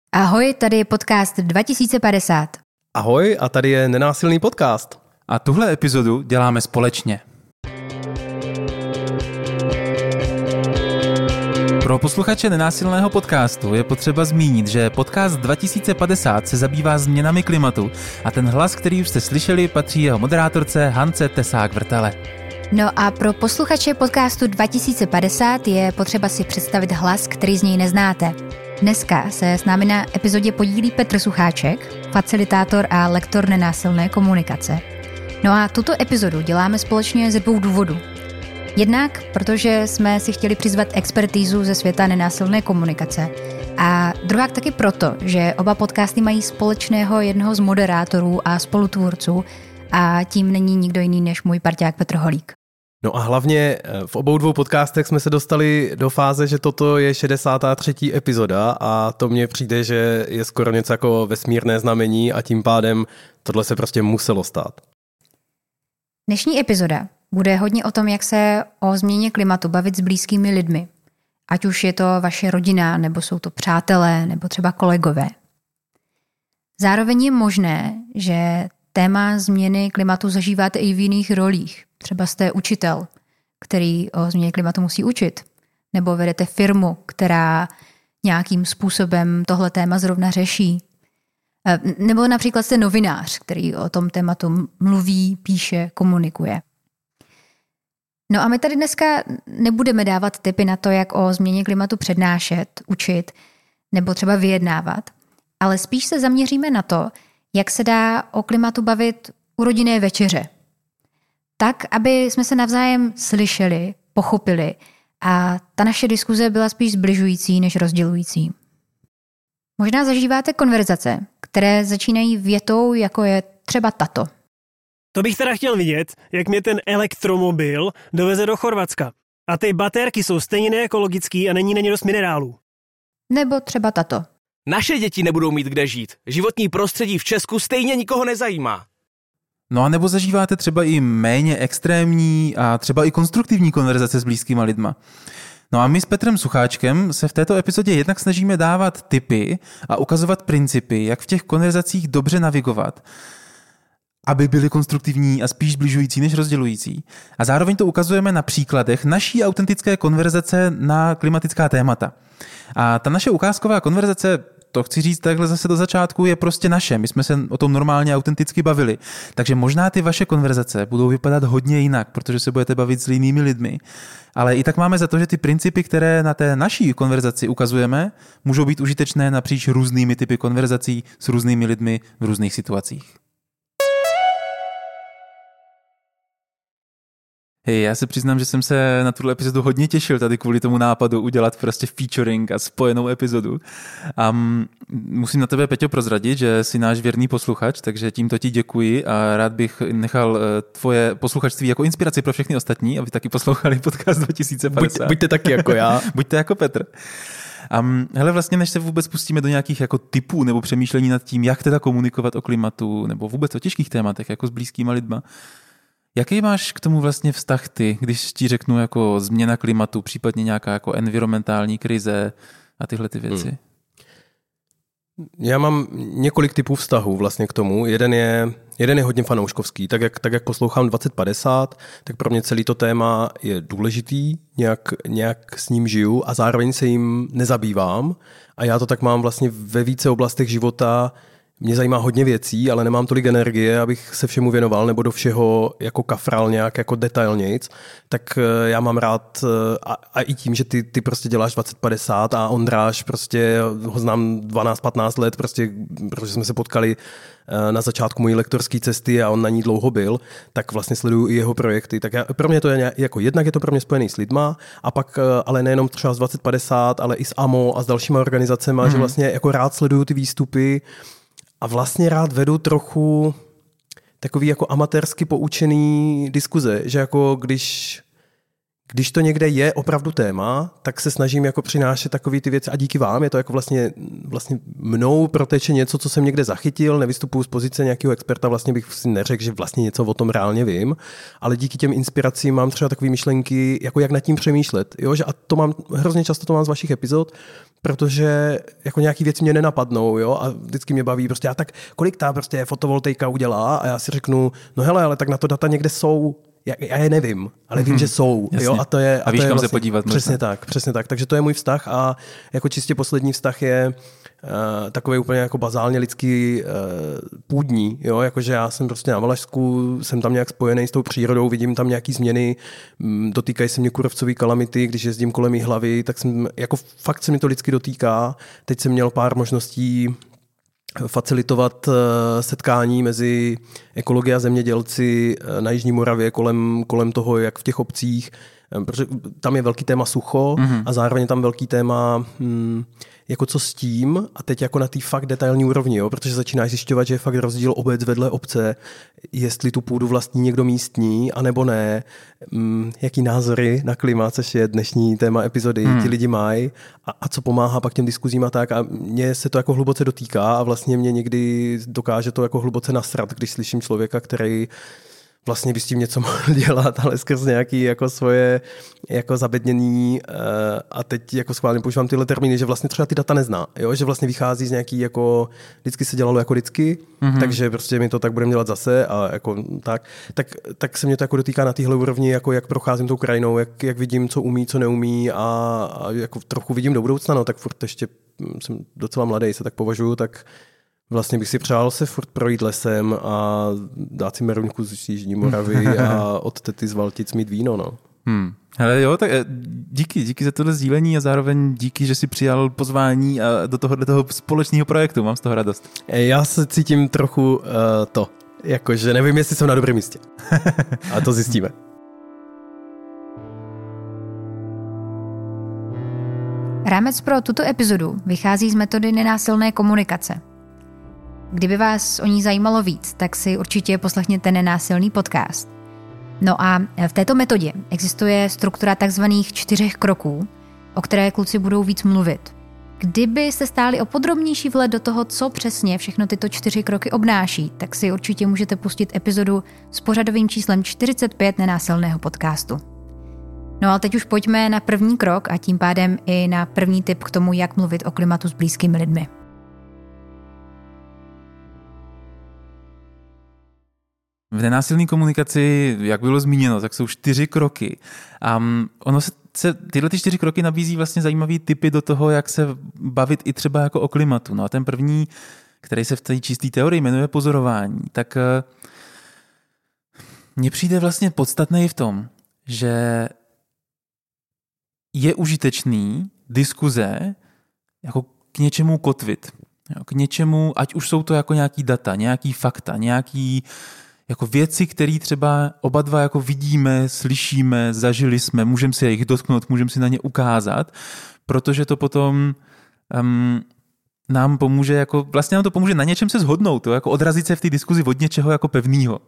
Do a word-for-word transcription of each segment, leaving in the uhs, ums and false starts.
Ahoj, tady je podcast dva tisíce padesát. Ahoj, a tady je Nenásilný podcast. A tuhle epizodu děláme společně. Pro posluchače Nenásilného podcastu je potřeba zmínit, že podcast dva tisíce padesát se zabývá změnami klimatu a ten hlas, který už jste slyšeli, patří jeho moderátorce Hance Tesák-Vrtele. No a pro posluchače podcastu dva tisíce padesát je potřeba si představit hlas, který z něj neznáte. Dneska se s námi na epizodě podílí Petr Sucháček, facilitátor a lektor nenásilné komunikace. No a tuto epizodu děláme společně ze dvou důvodů. Jednak, protože jsme si chtěli přizvat expertízu ze světa nenásilné komunikace. A druhá taky proto, že oba podcasty mají společného jednoho z moderátorů a spolutvůrců a tím není nikdo jiný než můj parťák Petr Holík. No a hlavně v obou dvou podcastech jsme se dostali do fáze, že toto je šedesátá třetí epizoda a to mně přijde, že je skoro něco jako vesmírné znamení a tím pádem tohle se prostě muselo stát. Dnešní epizoda bude hodně o tom, jak se o změně klimatu bavit s blízkými lidmi. Ať už je to vaše rodina, nebo jsou to přátelé, nebo třeba kolegové. Zároveň je možné, že téma změny klimatu zažíváte i v jiných rolích. Třeba jste učitel, který o změně klimatu musí učit. Nebo vedete firmu, která nějakým způsobem tohle téma zrovna řeší. Nebo například jste novinář, který o tom tématu mluví, píše, komunikuje. No a my tady dneska nebudeme dávat tipy na to, jak o změně klimatu přednášet, učit nebo třeba vyjednávat, ale spíš se zaměříme na to, jak se dá o klimatu bavit u rodinné večeře. Tak, aby jsme se navzájem slyšeli, pochopili a ta naše diskuze byla spíš zbližující než rozdělující. Možná zažíváte konverzace, které začínají větou, jako je třeba tato. To bych teda chtěl vidět, jak mě ten elektromobil doveze do Chorvatska. A ty baterky jsou stejně neekologický a není na ně dost minerálů. Nebo třeba tato. Naše děti nebudou mít kde žít. Životní prostředí v Česku stejně nikoho nezajímá. No a nebo zažíváte třeba i méně extrémní a třeba i konstruktivní konverzace s blízkýma lidma. No a my s Petrem Sucháčkem se v této epizodě jednak snažíme dávat tipy a ukazovat principy, jak v těch konverzacích dobře navigovat, aby byly konstruktivní a spíš zbližující než rozdělující. A zároveň to ukazujeme na příkladech naší autentické konverzace na klimatická témata. A ta naše ukázková konverzace, to chci říct takhle zase do začátku, je prostě naše. My jsme se o tom normálně autenticky bavili. Takže možná ty vaše konverzace budou vypadat hodně jinak, protože se budete bavit s jinými lidmi. Ale i tak máme za to, že ty principy, které na té naší konverzaci ukazujeme, můžou být užitečné napříč různými typy konverzací s různými lidmi v různých situacích. Hej, já se přiznám, že jsem se na tuhle epizodu hodně těšil tady kvůli tomu nápadu udělat prostě featuring a spojenou epizodu. A musím na tebe, Peťo, prozradit, že jsi náš věrný posluchač, takže tímto ti děkuji a rád bych nechal tvoje posluchačství jako inspiraci pro všechny ostatní, aby taky poslouchali podcast dva tisíce padesát. Buďte, buďte taky jako já. Buďte jako Petr. Um, hele, vlastně než se vůbec pustíme do nějakých jako tipů nebo přemýšlení nad tím, jak teda komunikovat o klimatu nebo vůbec o těžkých tématech jako s blízkýma lidma, jaký máš k tomu vlastně vztah ty, když ti řeknu jako změna klimatu, případně nějaká jako environmentální krize a tyhle ty věci? Hmm. Já mám několik typů vztahů vlastně k tomu. Jeden je, jeden je hodně fanouškovský. Tak jak, tak jak poslouchám dvacet padesát, tak pro mě celý to téma je důležitý, nějak, nějak s ním žiju a zároveň se jim nezabývám. A já to tak mám vlastně ve více oblastech života. Mě zajímá hodně věcí, ale nemám tolik energie, abych se všemu věnoval nebo do všeho jako kafral nějak jako detailnějc. Tak já mám rád a, a i tím, že ty, ty prostě děláš dvacet padesát a Ondráš prostě ho znám dvanáct patnáct let, prostě, protože jsme se potkali na začátku mojí lektorské cesty a on na ní dlouho byl, tak vlastně sleduju i jeho projekty. Tak já, pro mě to je jako jednak je to pro mě spojený s lidma a pak ale nejenom třeba z dvacet padesát, ale i s A M O a s dalšíma organizacemi, mm-hmm. že vlastně jako rád sleduju ty výstupy. A vlastně rád vedu trochu takový jako amatérsky poučený diskuze, že jako když, když to někde je opravdu téma, tak se snažím jako přinášet takové ty věci a díky vám je to jako vlastně, vlastně mnou proteče něco, co jsem někde zachytil, nevystupuju z pozice nějakého experta, vlastně bych si neřekl, že vlastně něco o tom reálně vím, ale díky těm inspiracím mám třeba takové myšlenky, jako jak nad tím přemýšlet, jo, že a to mám, hrozně často to mám z vašich epizod, protože jako nějaký věci mě nenapadnou, jo, a vždycky mě baví prostě, a tak kolik ta prostě fotovoltaika udělá a já si řeknu, no hele, ale tak na to data někde jsou. Já, já je nevím, ale vím, mm-hmm. že jsou. Jo, a to je, a víš, to je kam vlastně, se podívat. Přesně možná. tak, přesně tak. Takže to je můj vztah a jako čistě poslední vztah je uh, takový úplně jako bazálně lidský uh, půdní. Jo? Jakože já jsem prostě na Valašsku, jsem tam nějak spojený s tou přírodou, vidím tam nějaký změny, um, dotýkají se mě kůrovcový kalamity, když jezdím kolem jí hlavy, tak jsem, jako fakt se mi to lidsky dotýká. Teď jsem měl pár možností facilitovat setkání mezi ekology a zemědělci na Jižní Moravě kolem, kolem toho, jak v těch obcích, protože tam je velký téma sucho mm-hmm. a zároveň tam velký téma hm, jako co s tím a teď jako na té fakt detailní úrovni, jo, protože začínáš zjišťovat, že je fakt rozdíl obec vedle obce, jestli tu půdu vlastní někdo místní, anebo ne, hm, jaký názory na klima, což je dnešní téma epizody, hmm. ti lidi mají a, a co pomáhá pak těm diskuzím a tak a mně se to jako hluboce dotýká a vlastně mě někdy dokáže to jako hluboce nasrat, když slyším člověka, který vlastně by s tím něco mohl dělat, ale skrz nějaké jako svoje jako zabednění uh, a teď jako schválně používám tyhle termíny, že vlastně třeba ty data nezná, jo? Že vlastně vychází z nějaký jako, vždycky se dělalo jako vždycky, mm-hmm. takže prostě mi to tak budeme dělat zase a jako tak, tak, tak se mě to jako dotýká na téhle úrovni, jako jak procházím tou krajinou, jak, jak vidím, co umí, co neumí a, a jako trochu vidím do budoucna, no tak furt ještě jsem docela mladý, se tak považuju, tak vlastně bych si přál se furt projít lesem a dát si meruňku z Jižní Moravy a od tety z Valtic mít víno, no. Hmm. Hele jo, tak díky, díky za tohle sdílení a zároveň díky, že jsi přijal pozvání a do tohohle toho společného projektu, mám z toho radost. Já se cítím trochu uh, to, jakože nevím, jestli jsem na dobrém místě. A to zjistíme. Rámec pro tuto epizodu vychází z metody nenásilné komunikace. Kdyby vás o ní zajímalo víc, tak si určitě poslechněte Nenásilný podcast. No a v této metodě existuje struktura takzvaných čtyřech kroků, o které kluci budou víc mluvit. Kdybyste stáli o podrobnější vhled do toho, co přesně všechno tyto čtyři kroky obnáší, tak si určitě můžete pustit epizodu s pořadovým číslem čtyřicet pět Nenásilného podcastu. No a teď už pojďme na první krok a tím pádem i na první tip k tomu, jak mluvit o klimatu s blízkými lidmi. V nenásilné komunikaci, jak bylo zmíněno, tak jsou čtyři kroky. A ono se, se tyhle ty čtyři kroky nabízí vlastně zajímavý tipy do toho, jak se bavit i třeba jako o klimatu. No a ten první, který se v té čisté teorii jmenuje pozorování, tak mně přijde vlastně podstatný v tom, že je užitečný diskuze jako k něčemu kotvit. K něčemu, ať už jsou to jako nějaký data, nějaký fakta, nějaký jako věci, které třeba oba dva jako vidíme, slyšíme, zažili jsme, můžeme si jich dotknout, můžeme si na ně ukázat, protože to potom um, nám pomůže, jako, vlastně nám to pomůže na něčem se shodnout, to, jako odrazit se v té diskuzi od něčeho jako pevnýho.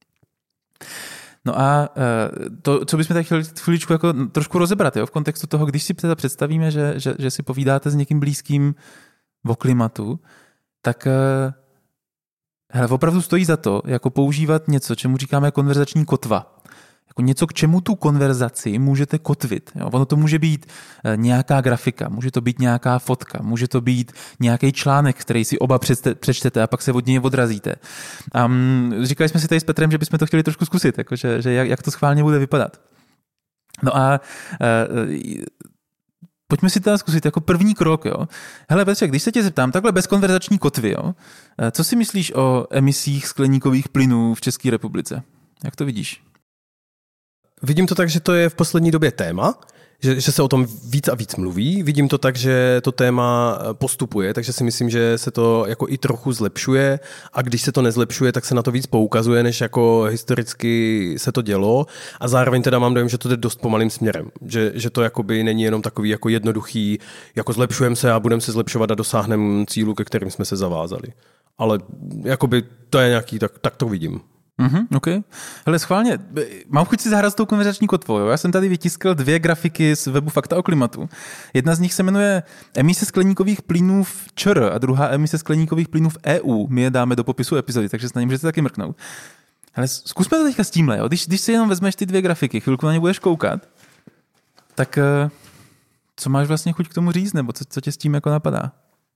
No a to, co bychom tak chtěli chviličku jako trošku rozebrat, jo, v kontextu toho, když si teda představíme, že, že, že si povídáte s někým blízkým o klimatu, tak hele, opravdu stojí za to, jako používat něco, čemu říkáme konverzační kotva. Jako něco, k čemu tu konverzaci můžete kotvit. Jo. Ono to může být nějaká grafika, může to být nějaká fotka, může to být nějaký článek, který si oba přečtete a pak se od něj odrazíte. Um, říkali jsme si tady s Petrem, že bychom to chtěli trošku zkusit, jako, že, že jak, jak to schválně bude vypadat. No a uh, pojďme si teda zkusit jako první krok. Jo. Hele Petře, když se tě zeptám, takhle bez konverzační kotvy, jo, co si myslíš o emisích skleníkových plynů v České republice? Jak to vidíš? Vidím to tak, že to je v poslední době téma, že, že se o tom víc a víc mluví. Vidím to tak, že to téma postupuje, takže si myslím, že se to jako i trochu zlepšuje a když se to nezlepšuje, tak se na to víc poukazuje, než jako historicky se to dělo a zároveň teda mám dojem, že to jde dost pomalým směrem, že, že to jakoby není jenom takový jako jednoduchý, jako zlepšujeme se a budeme se zlepšovat a dosáhneme cílu, ke kterým jsme se zavázali. Ale jakoby to je nějaký, tak, tak to vidím. Mhm, OK. Hele, schválně, mám chuť si zahrát s tou konverzační kotvou. Jo? Já jsem tady vytiskl dvě grafiky z webu Fakta o klimatu. Jedna z nich se jmenuje emise skleníkových plynů v ČR a druhá emise skleníkových plynů v E U. My je dáme do popisu epizody, takže se na ně můžete taky mrknout. Ale zkusme to teďka s tímhle. Jo? Když, když si jenom vezmeš ty dvě grafiky, chvilku na ně budeš koukat, tak co máš vlastně chuť k tomu říct, nebo co, co tě s tím jako napadá?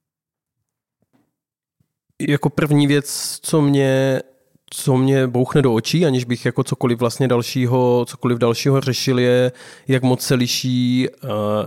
Jako první věc, co mě co mě bouchne do očí, aniž bych jako cokoliv vlastně dalšího, cokoliv dalšího řešil, je, jak moc se liší uh,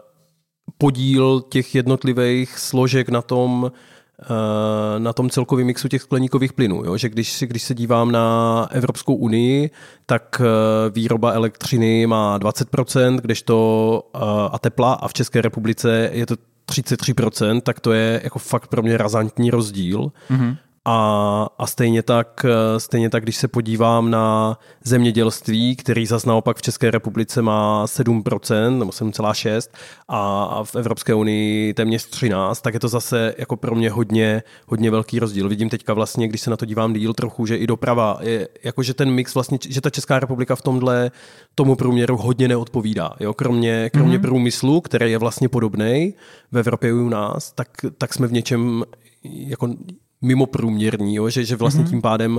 podíl těch jednotlivých složek na tom, uh, na tom celkovém mixu těch skleníkových plynů. Jo? Že když, když se dívám na Evropskou unii, tak uh, výroba elektřiny má dvacet procent, kdežto uh, a tepla, a v České republice je to třicet tři procent, tak to je jako fakt pro mě razantní rozdíl. Mm-hmm. A, a stejně tak, stejně tak, když se podívám na zemědělství, který zas naopak v České republice má sedm procent nebo sedm celá šest procenta a v Evropské unii téměř třináct, tak je to zase jako pro mě hodně, hodně velký rozdíl. Vidím teďka vlastně, když se na to dívám díl trochu, že i doprava, je, jakože ten mix vlastně, že ta Česká republika v tomhle tomu průměru hodně neodpovídá. Jo? Kromě, kromě mm-hmm. průmyslu, který je vlastně podobnej v Evropě i u nás, tak, tak jsme v něčem jako mimo průměrní, jo? Že, že vlastně tím pádem...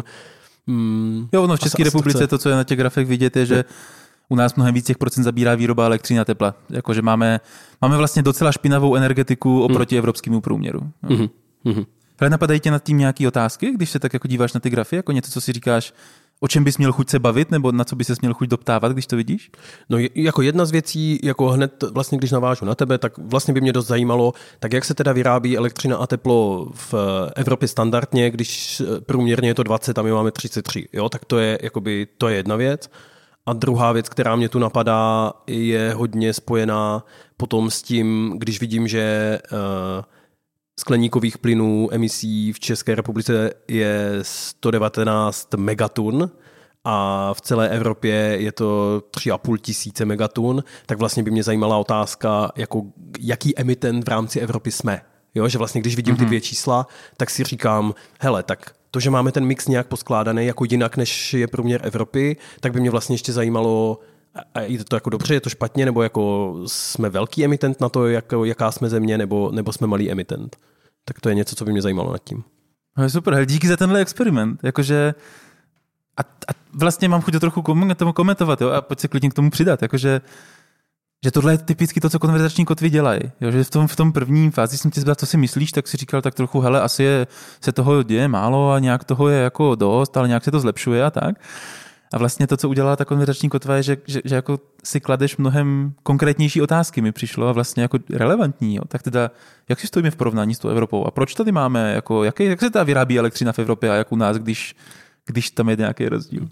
Mm, jo, no v České republice to, co je na těch grafech vidět, je, že u nás mnohem víc těch procent zabírá výroba elektřiny a tepla. Jakože máme, máme vlastně docela špinavou energetiku oproti mm. evropskému průměru. Mm. Mm. Ale napadají tě nad tím nějaké otázky, když se tak jako díváš na ty grafy, jako něco, co si říkáš, o čem bys měl chuť se bavit, nebo na co bys se měl chuť doptávat, když to vidíš? No jako jedna z věcí, jako hned vlastně, když navážu na tebe, tak vlastně by mě dost zajímalo, tak jak se teda vyrábí elektřina a teplo v Evropě standardně, když průměrně je to dvacet a my máme třicet tři, jo, tak to je, jakoby, to je jedna věc. A druhá věc, která mě tu napadá, je hodně spojená potom s tím, když vidím, že uh, skleníkových plynů emisí v České republice je sto devatenáct megatun a v celé Evropě je to tři a půl tisíce megatun, tak vlastně by mě zajímala otázka, jako jaký emitent v rámci Evropy jsme. Jo, že vlastně když vidím ty dvě čísla, tak si říkám, hele, tak to, že máme ten mix nějak poskládaný jako jinak, než je průměr Evropy, tak by mě vlastně ještě zajímalo, a je to jako dobře, je to špatně, nebo jako jsme velký emitent na to, jak, jaká jsme země, nebo, nebo jsme malý emitent. Tak to je něco, co by mě zajímalo nad tím. No super, díky za tenhle experiment. Jakože a, a vlastně mám chuť to trochu komentovat, jo, a pojď se klidně k tomu přidat, jakože že tohle je typicky to, co konverzační kotvy dělají. Jo, že v tom, v tom prvním fázi jsem ti zbral, co si myslíš, tak si říkal tak trochu, hele, asi je, se toho děje málo a nějak toho je jako dost, ale nějak se to zlepšuje a tak. A vlastně to, co udělala ta konverzační kotva, je, že, že, že jako si kladeš mnohem konkrétnější otázky, mi přišlo a vlastně jako relevantní. Jo. Tak teda, jak si stojíme v porovnání s tou Evropou? A proč tady máme, jako, jak, jak se teda vyrábí elektřina v Evropě a jak u nás, když, když tam je nějaký rozdíl?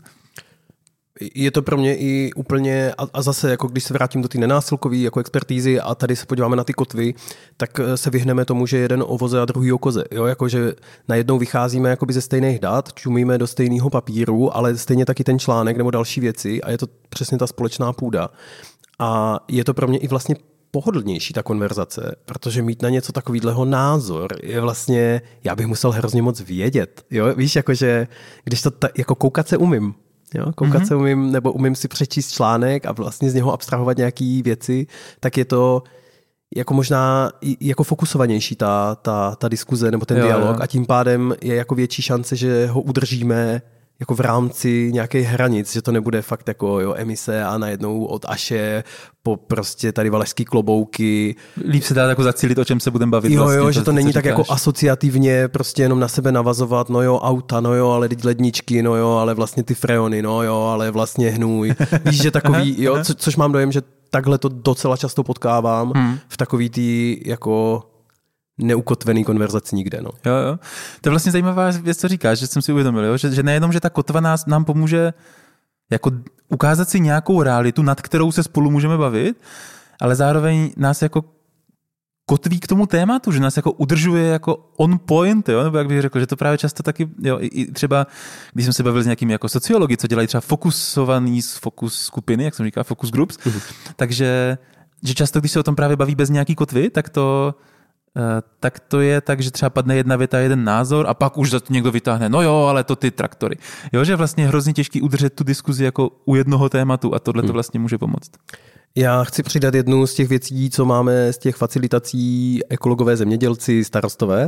Je to pro mě i úplně, a, a zase, jako když se vrátím do té nenásilkové jako expertízy a tady se podíváme na ty kotvy, tak se vyhneme tomu, že jeden o voze a druhý o koze. Jo? Jako, že najednou vycházíme jakoby ze stejných dat, čumíme do stejného papíru, ale stejně taky ten článek nebo další věci a je to přesně ta společná půda. A je to pro mě i vlastně pohodlnější ta konverzace, protože mít na něco takovýhleho názor je vlastně, já bych musel hrozně moc vědět. Jo? Víš, jakože, když to ta, jako koukat se umím. Jo, koukat mm-hmm. se umím, nebo umím si přečíst článek a vlastně z něho abstrahovat nějaké věci, tak je to jako možná jako fokusovanější ta, ta, ta diskuze nebo ten jo, dialog jo. A tím pádem je jako větší šance, že ho udržíme jako v rámci nějakých hranic, že to nebude fakt jako jo, emise a najednou od Aše po prostě tady valašský klobouky. Líp se dá jako zacílit, o čem se budeme bavit. Jo, vlastně, jo, že to, to není tak říkáš. Jako asociativně prostě jenom na sebe navazovat, no jo, auta, no jo, ale ledničky, no jo, ale vlastně ty freony, no jo, ale vlastně hnůj. Víš, že takový, jo, co, což mám dojem, že takhle to docela často potkávám hmm. v takový tý jako neukotvený konverzaci nikde. No. Jo, jo. To je vlastně zajímavá věc, co říkáš, že jsem si uvědomil, jo? Že, že nejenom, že ta kotva nás, nám pomůže jako ukázat si nějakou realitu, nad kterou se spolu můžeme bavit, ale zároveň nás jako kotví k tomu tématu, že nás jako udržuje jako on point, jo? Nebo jak bych řekl, že to právě často taky, jo, i, i třeba, když jsem se bavil s nějakými jako sociologi, co dělají třeba fokusovaný z fokus skupiny, jak jsem říkal, focus groups, mm-hmm. takže že často, když se o tom právě baví bez nějaký kotvy, tak to tak to je tak, že třeba padne jedna věta, jeden názor a pak už za to někdo vytáhne, no jo, ale to ty traktory. Jo, že vlastně hrozně těžký udržet tu diskuzi jako u jednoho tématu a tohle to vlastně může pomoct. Já chci přidat jednu z těch věcí, co máme z těch facilitací ekologové, zemědělci, starostové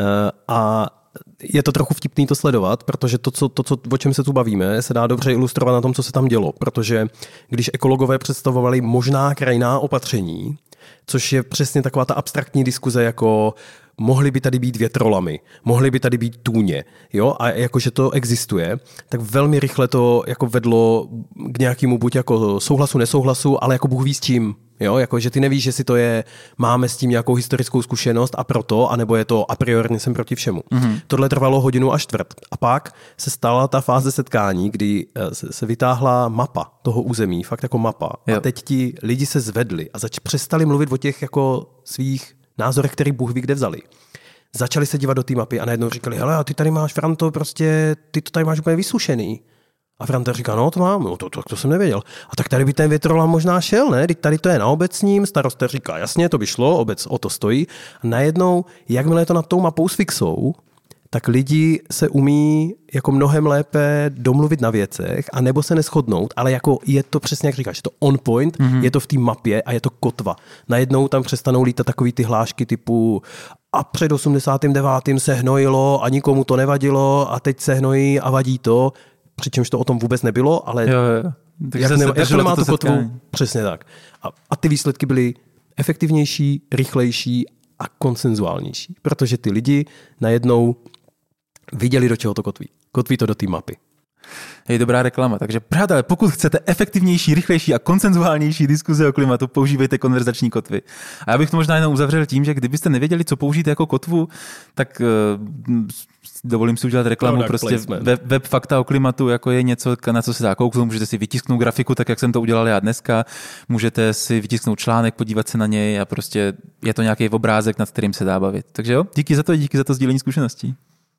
a je to trochu vtipný to sledovat, protože to, co, to co, o čem se tu bavíme, se dá dobře ilustrovat na tom, co se tam dělo, protože když ekologové představovali možná krajinná opatření, což je přesně taková ta abstraktní diskuze, jako mohly by tady být větrolamy, mohly by tady být tůně, jo, a jakože to existuje, tak velmi rychle to jako vedlo k nějakému buď jako souhlasu, nesouhlasu, ale jako Bůh ví s čím, jo, jako že ty nevíš, jestli to je, máme s tím nějakou historickou zkušenost a proto, anebo je to a priorně jsem proti všemu. Mm-hmm. Tohle trvalo hodinu a čtvrt. A pak se stala ta fáze setkání, kdy se, se vytáhla mapa toho území, fakt jako mapa. Jo. A teď ti lidi se zvedli a zač- přestali mluvit o těch jako svých názorech, který Bůh ví, kde vzali. Začali se dívat do té mapy a najednou říkali, hele, a ty tady máš, Franto, prostě, ty to tady máš úplně vysušený. A Franta říká, no to mám, no to, to, to jsem nevěděl. A tak tady by ten větrolam možná šel, ne? Tady to je na obecním, starosta říká, jasně, to by šlo, obec o to stojí. A najednou, jakmile je to nad tou mapou s fixou, tak lidi se umí jako mnohem lépe domluvit na věcech a nebo se neshodnout, ale jako je to přesně, jak říkáš, je to on point, mm-hmm. je to v té mapě a je to kotva. Najednou tam přestanou lítat takový ty hlášky typu a před osmdesátým devátým se hnojilo a nikomu to nevadilo a teď se hnojí a vadí to, přičemž to o tom vůbec nebylo, ale jo, jo. jak, ne, jak to nemá tu kotvu, přesně tak. A, a ty výsledky byly efektivnější, rychlejší a konsenzuálnější, protože ty lidi najednou viděli, do čeho to kotví. Kotví to do té mapy. Je dobrá reklama. Takže přátelé, pokud chcete efektivnější, rychlejší a konsenzuálnější diskuze o klimatu, používejte konverzační kotvy. A já bych to možná jenom uzavřel tím, že kdybyste nevěděli, co použít jako kotvu, tak uh, dovolím si udělat reklamu. No, prostě web, web fakta o klimatu jako je něco, na co se dá kouknout. Můžete si vytisknout grafiku, tak jak jsem to udělal já dneska. Můžete si vytisknout článek, podívat se na něj a prostě je to nějaký obrázek, nad kterým se dá bavit. Takže jo, díky za to, díky za to sdílení zkušeností.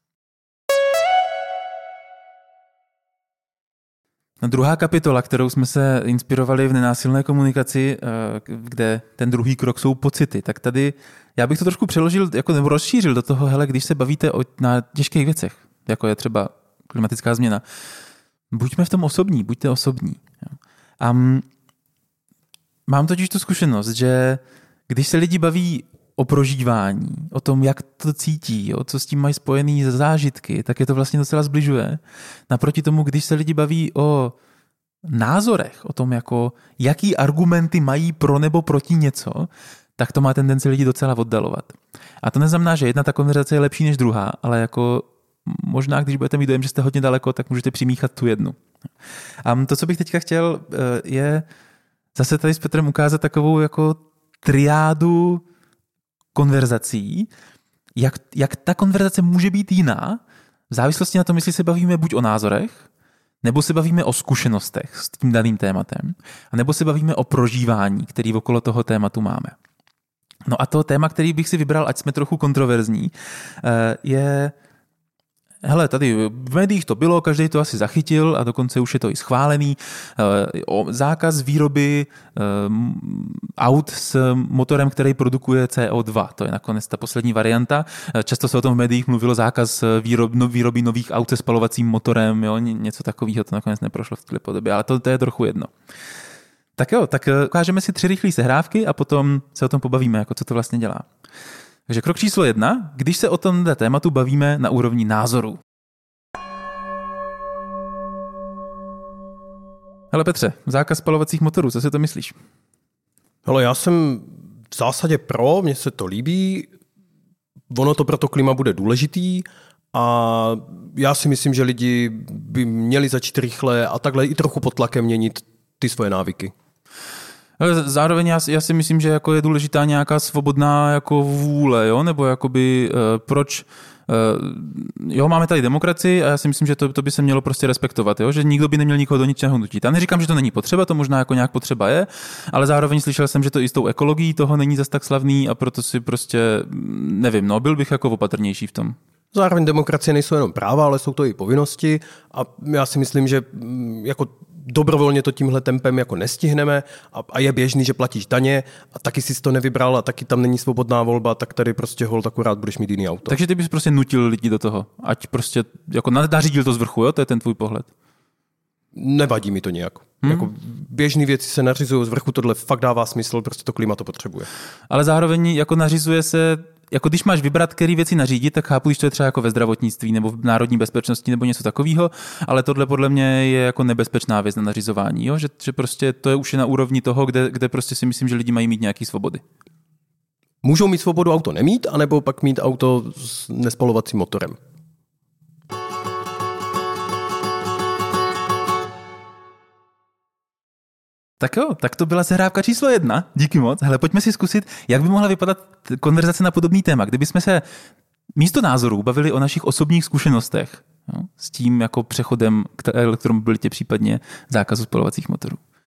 No, druhá kapitola, kterou jsme se inspirovali v nenásilné komunikaci, kde ten druhý krok jsou pocity, tak tady já bych to trošku přeložil, jako, nebo rozšířil do toho, hele, když se bavíte o, na těžkých věcech, jako je třeba klimatická změna, buďme v tom osobní, buďte osobní. A mám totiž tu zkušenost, že když se lidi baví o prožívání, o tom, jak to cítí, jo, co s tím mají spojený zážitky, tak je to vlastně docela zbližuje. Naproti tomu, když se lidi baví o názorech, o tom, jako, jaký argumenty mají pro nebo proti něco, tak to má tendenci lidi docela oddalovat. A to neznamená, že jedna ta konverzace je lepší než druhá, ale jako možná, když budete mít dojem, že jste hodně daleko, tak můžete přimíchat tu jednu. A to, co bych teďka chtěl, je zase tady s Petrem ukázat takovou jako triádu konverzací, jak, jak ta konverzace může být jiná, v závislosti na tom, jestli se bavíme buď o názorech, nebo se bavíme o zkušenostech s tím daným tématem, a nebo se bavíme o prožívání, který okolo toho tématu máme. No a to téma, který bych si vybral, ať jsme trochu kontroverzní, je, hele, tady v médiích to bylo, každý to asi zachytil a dokonce už je to i schválený. Zákaz výroby aut s motorem, který produkuje C O dva. To je nakonec ta poslední varianta. Často se o tom v médiích mluvilo, zákaz výrob, no, výroby nových aut se spalovacím motorem, jo, něco takového, to nakonec neprošlo v této podobě, ale to, to je trochu jedno. Tak jo, tak ukážeme si tři rychlé sehrávky a potom se o tom pobavíme, jako co to vlastně dělá. Takže krok číslo jedna, když se o tomhle tématu bavíme na úrovni názoru. Hele Petře, zákaz spalovacích motorů, co si to myslíš? Hele, já jsem v zásadě pro, mně se to líbí, ono to pro to klima bude důležitý a já si myslím, že lidi by měli začít rychle a takhle i trochu pod tlakem měnit ty svoje návyky. Zároveň já, já si myslím, že jako je důležitá nějaká svobodná jako vůle, jo? Nebo jakoby uh, proč uh, jo, máme tady demokracii a já si myslím, že to, to by se mělo prostě respektovat, jo? Že nikdo by neměl nikoho do ničeho nutit. Já neříkám, že to není potřeba, to možná jako nějak potřeba je, ale zároveň slyšel jsem, že to i s tou ekologií toho není zas tak slavný a proto si prostě nevím, no byl bych jako opatrnější v tom. Zároveň demokracie nejsou jenom práva, ale jsou to i povinnosti a já si myslím, že jako dobrovolně to tímhle tempem jako nestihneme a, a je běžný, že platíš daně a taky jsi to nevybral a taky tam není svobodná volba, tak tady prostě holt akurát budeš mít jiný auto. Takže ty bys prostě nutil lidi do toho, ať prostě jako nařídil to z vrchu, jo? To je ten tvůj pohled. Nevadí mi to nějak. Hmm. Jako běžný věci se nařizují z vrchu, tohle fakt dává smysl, prostě to klima to potřebuje. Ale zároveň jako nařizuje se, jako když máš vybrat, který věci nařídit, tak chápu, že to je třeba jako ve zdravotnictví nebo v národní bezpečnosti nebo něco takového, ale tohle podle mě je jako nebezpečná věc na nařizování, jo? Že, že prostě to je už na úrovni toho, kde, kde prostě si myslím, že lidi mají mít nějaký svobody. Můžou mít svobodu auto nemít, anebo pak mít auto s nespalovacím motorem. Tak jo, tak to byla sehrávka číslo jedna. Díky moc. Hele, pojďme si zkusit, jak by mohla vypadat konverzace na podobný téma. Kdybychom se místo názorů bavili o našich osobních zkušenostech, jo, s tím jako přechodem k elektromobilitě, případně zákazu spalovacích motorů.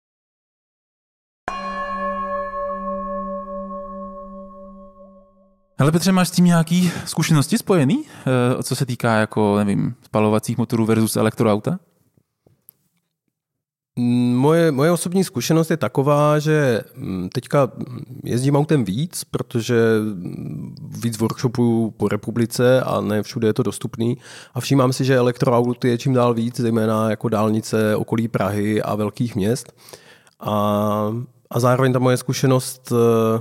Hele Petře, máš s tím nějaký zkušenosti spojený, co se týká jako, nevím, spalovacích motorů versus elektroauta? Moje, moje osobní zkušenost je taková, že teďka jezdím autem víc, protože víc workshopuju po republice a ne všude je to dostupný. A všímám si, že elektroaut je čím dál víc, zejména jako dálnice okolí Prahy a velkých měst. A, a zároveň ta moje zkušenost,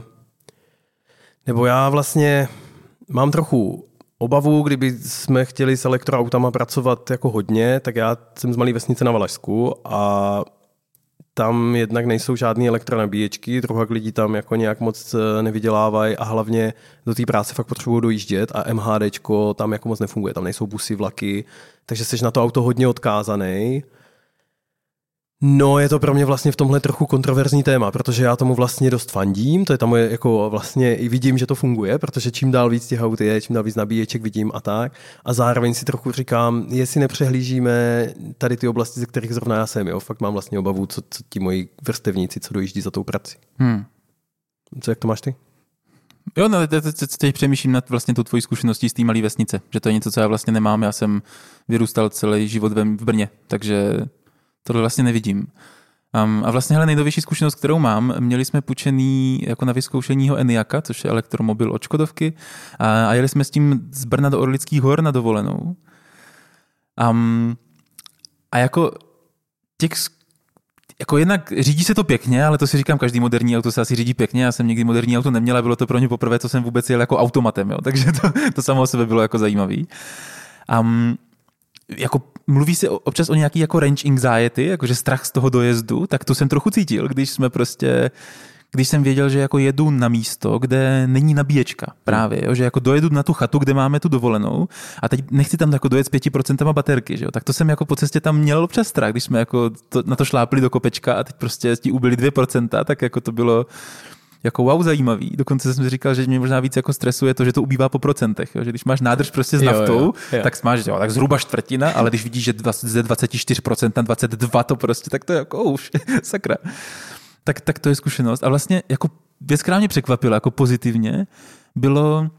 nebo já vlastně mám trochu obavu, kdyby jsme chtěli s elektroautama pracovat jako hodně, tak já jsem z malé vesnice na Valašsku a tam jednak nejsou žádné elektronabíječky, druhá lidi tam jako nějak moc nevydělávají a hlavně do té práce fakt potřebují dojíždět a MHDčko tam jako moc nefunguje, tam nejsou busy, vlaky, takže jsi na to auto hodně odkázaný. No, je to pro mě vlastně v tomhle trochu kontroverzní téma, protože já tomu vlastně dost fandím, to je tam moje, jako vlastně i vidím, že to funguje, protože čím dál víc těch aut je, čím dál víc nabíječek vidím a tak. A zároveň si trochu říkám, jestli nepřehlížíme tady ty oblasti, ze kterých zrovna já jsem, jo, fakt mám vlastně obavu, co, co ti moji vrstevníci, co dojíždí za tou prací. Hmm. Co, jak to máš ty? Jo, no, teď, teď přemýšlím nad vlastně tu tvojí zkušeností z té malé vesnice, že to je něco, co já vlastně nemám, já jsem vyrůstal celý život v Brně, takže tohle vlastně nevidím. Um, a vlastně hele, nejnovější zkušenost, kterou mám, měli jsme půjčený jako na vyzkoušení Enyaqa, což je elektromobil od Škodovky, a, a jeli jsme s tím z Brna do Orlických hor na dovolenou. Um, a jako těch, jako jednak řídí se to pěkně, ale to si říkám, každý moderní auto se asi řídí pěkně, já jsem nikdy moderní auto neměl a bylo to pro mě poprvé, co jsem vůbec jel jako automatem, jo? Takže to, to samo o sebe bylo jako zajímavý. Um, jako mluví se občas o nějaký jako range anxiety, jakože strach z toho dojezdu, tak to jsem trochu cítil, když jsme prostě, když jsem věděl, že jako jedu na místo, kde není nabíječka právě, jo, že jako dojedu na tu chatu, kde máme tu dovolenou a teď nechci tam jako dojet s pěti procenty baterky, že jo, tak to jsem jako po cestě tam měl občas strach, když jsme jako to, na to šlápli do kopečka a teď prostě ti ubyly dvě procenta, tak jako to bylo jako wow, zajímavý. Dokonce jsem si říkal, že mě možná víc jako stresuje to, že to ubývá po procentech. Jo? Že když máš nádrž prostě s naftou, jo, jo, jo. tak máš jo, tak zhruba čtvrtina, ale když vidíš, že ze dvacet čtyři procent na dvacet dva to prostě, tak to je jako už sakra. Tak, tak to je zkušenost. A vlastně jako věc, která mě překvapila jako pozitivně, bylo,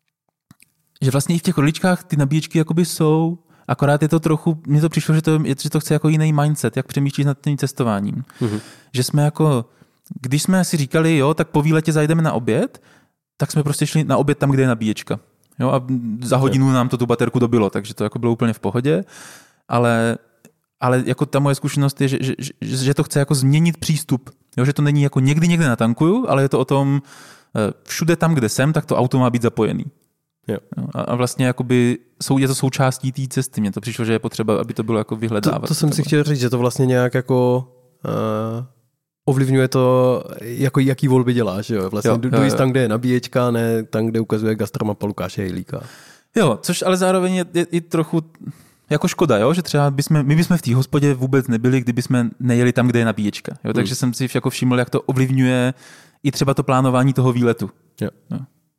že vlastně i v těch roličkách ty nabíječky jakoby jsou, akorát je to trochu, mně to přišlo, že to, že to chce jako jiný mindset, jak přemýšlíš nad tím cestováním. Mhm. Že jsme jako když jsme si říkali, jo, tak po výletě zajdeme na oběd, tak jsme prostě šli na oběd tam, kde je nabíječka. Jo, a za hodinu nám to tu baterku dobilo, takže to jako bylo úplně v pohodě, ale, ale jako ta moje zkušenost je, že, že, že, že to chce jako změnit přístup. Jo, že to není jako někdy někde natankuju, ale je to o tom, všude tam, kde jsem, tak to auto má být zapojený. Jo. A, a vlastně jakoby jsou, je to součástí té cesty. Mně to přišlo, že je potřeba, aby to bylo jako vyhledávat. To, to jsem si chtěl říct, že to vlastně nějak jako Uh... ovlivňuje to, jako jaký volby děláš, jo? Vlastně jo, dojíst jo, jo. tam, kde je nabíječka, ne tam, kde ukazuje gastromapa Lukáše Hejlíka. Jo, což ale zároveň je, je, je trochu jako škoda, jo? Že třeba bychom, my bychom v té hospodě vůbec nebyli, kdyby jsme nejeli tam, kde je nabíječka. Jo? Takže hmm. jsem si jako všiml, jak to ovlivňuje i třeba to plánování toho výletu. Jo. Jo.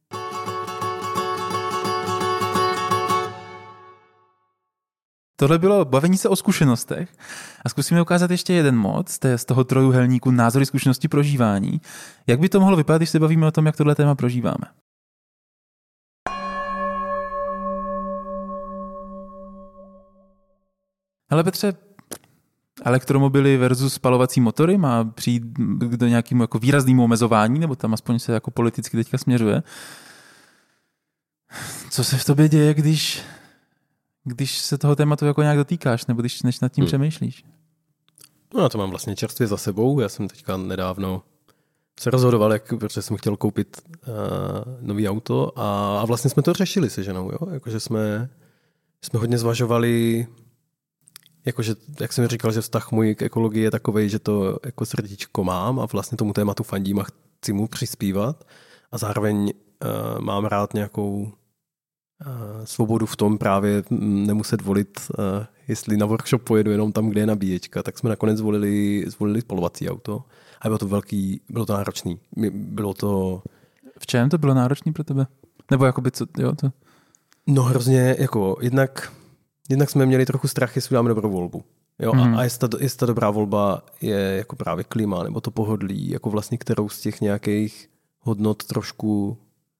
Tohle bylo bavení se o zkušenostech a zkusíme ukázat ještě jeden mod z toho trojuhelníku názory, zkušenosti, prožívání. Jak by to mohlo vypadat, když se bavíme o tom, jak tohle téma prožíváme? Hele Petře, elektromobily versus spalovací motory? Má přijít do nějakému jako výraznému omezování, nebo tam aspoň se jako politicky teďka směřuje? Co se v tobě děje, když, když se toho tématu jako nějak dotýkáš, nebo když než nad tím hmm. přemýšlíš? No já to mám vlastně čerstvě za sebou. Já jsem teďka nedávno se rozhodoval, jak, protože jsem chtěl koupit uh, nový auto a, a vlastně jsme to řešili se ženou, jo? Jakože jsme, jsme hodně zvažovali, jakože, jak jsem říkal, že vztah můj k ekologii je takovej, že to jako srdíčko mám a vlastně tomu tématu fandím a chci mu přispívat a zároveň uh, mám rád nějakou uh, svobodu v tom právě nemuset volit, uh, jestli na workshop pojedu jenom tam, kde je nabíječka, tak jsme nakonec zvolili, zvolili spalovací auto. A bylo to velký, bylo to náročný. Bylo to... V čem to bylo náročný pro tebe? Nebo jakoby co, jo, to... No hrozně, jako jednak, jednak jsme měli trochu strach, jestli dáme dobrou volbu. Jo? Mm. A, a jestli, ta, jestli ta dobrá volba je jako právě klima, nebo to pohodlí, jako vlastně kterou z těch nějakých hodnot trošku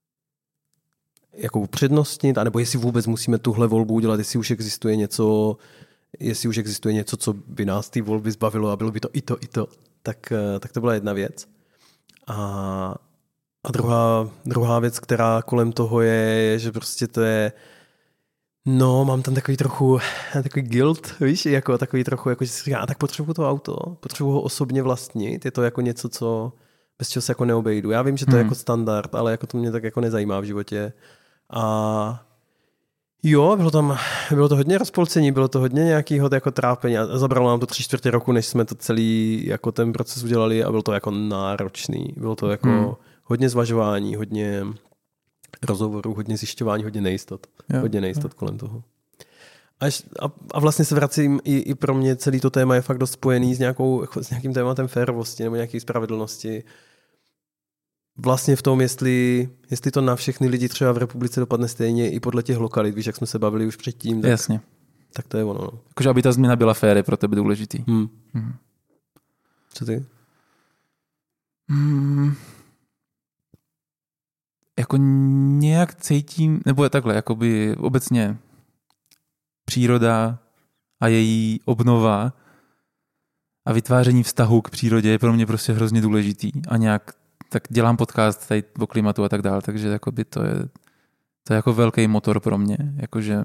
jako upřednostnit, anebo jestli vůbec musíme tuhle volbu udělat, jestli už existuje něco, jestli už existuje něco, co by nás ty volby zbavilo a bylo by to i to, i to. Tak, tak to byla jedna věc. A, a druhá, druhá věc, která kolem toho je, je, že prostě to je, no, mám tam takový trochu, takový guilt, víš, jako takový trochu, jako, že si říká, a tak potřebuji to auto, potřebuji ho osobně vlastnit, je to jako něco, co, bez čeho se jako neobejdu. Já vím, že to hmm. je jako standard, ale jako to mě tak jako nezajímá v životě. A jo, bylo tam, bylo to hodně rozpolcení, bylo to hodně nějakého jako trápení a zabralo nám to tři čtvrtě roku, než jsme to celý jako ten proces udělali a bylo to jako náročný. Bylo to jako hmm. hodně zvažování, hodně rozhovorů, hodně zjišťování, hodně nejistot. Jo, hodně nejistot jo. kolem toho. Až, a, a vlastně se vracím, i, i pro mě celý to téma je fakt dost spojený s, nějakou, jako s nějakým tématem férovosti nebo nějaké spravedlnosti. Vlastně v tom, jestli, jestli to na všechny lidi třeba v republice dopadne stejně i podle těch lokalit, víš, jak jsme se bavili už předtím. Tak, jasně. Tak to je ono. No. Jakože aby ta změna byla fér, je pro tebe důležitý. Hmm. Hmm. Co ty? Hmm. Jako nějak cítím, nebo je takhle, jakoby obecně příroda a její obnova a vytváření vztahu k přírodě je pro mě prostě hrozně důležitý a nějak tak dělám podcast tady o klimatu a tak dále, takže jakoby to je to je jako velký motor pro mě, jakože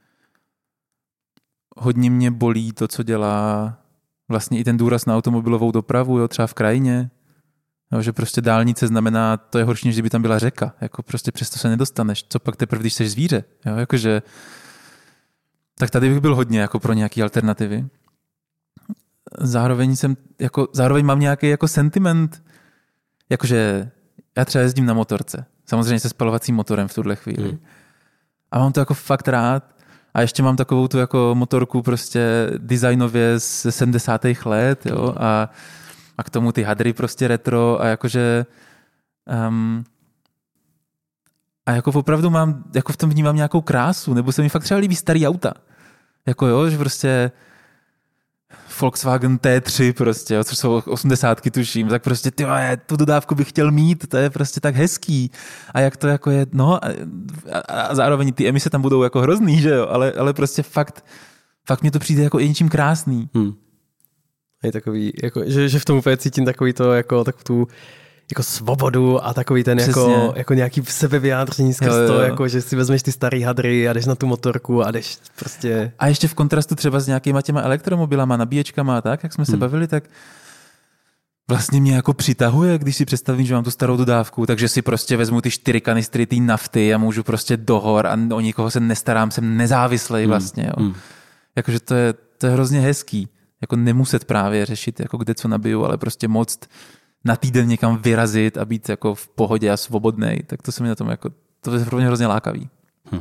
hodně mě bolí to, co dělá vlastně i ten důraz na automobilovou dopravu, jo, třeba v krajině, jo, že prostě dálnice znamená, to je horší, než kdyby tam byla řeka, jako prostě přesto se nedostaneš, co pak teprve, když jsi zvíře, jo, jakože tak tady bych byl hodně jako pro nějaké alternativy. Zároveň jsem, jako, zároveň mám nějaký jako sentiment, jakože já třeba jezdím na motorce, samozřejmě se spalovacím motorem v tuhle chvíli. Hmm. A mám to jako fakt rád. A ještě mám takovou tu jako motorku prostě designově z sedmdesátých let, jo, a, a k tomu ty hadry prostě retro a jakože um, a jako opravdu mám, jako v tom vnímám nějakou krásu, nebo se mi fakt třeba líbí starý auta. Jako jo, že prostě Volkswagen T tři prostě, jo, což jsou osmdesátky tuším, tak prostě ty tu dodávku bych chtěl mít, to je prostě tak hezký. A jak to jako je, no a, a zároveň ty emise tam budou jako hrozný, že jo, ale, ale prostě fakt, fakt mě to přijde jako i něčím krásný. Hmm. Je takový, jako, že, že v tom úplně cítím takový to, jako takovou tu jako svobodu a takový ten jako, jako nějaký sebevyjádření skrz jo, jo. to, jako, že si vezmeš ty starý hadry a jdeš na tu motorku a jdeš prostě... A ještě v kontrastu třeba s nějakýma těma elektromobilama, nabíječkama a tak, jak jsme se hmm. bavili, tak vlastně mě jako přitahuje, když si představím, že mám tu starou dodávku, takže si prostě vezmu ty čtyři kanistry té nafty a můžu prostě do hor a o nikoho se nestarám, jsem nezávislej vlastně. Jo. Hmm. Jakože to je, to je hrozně hezký. Jako nemuset právě řešit, jako kde co nabiju, ale prostě moc na týden někam vyrazit a být jako v pohodě a svobodnej, tak to se mi na tom jako, to je pro mě hrozně lákavý. Hm.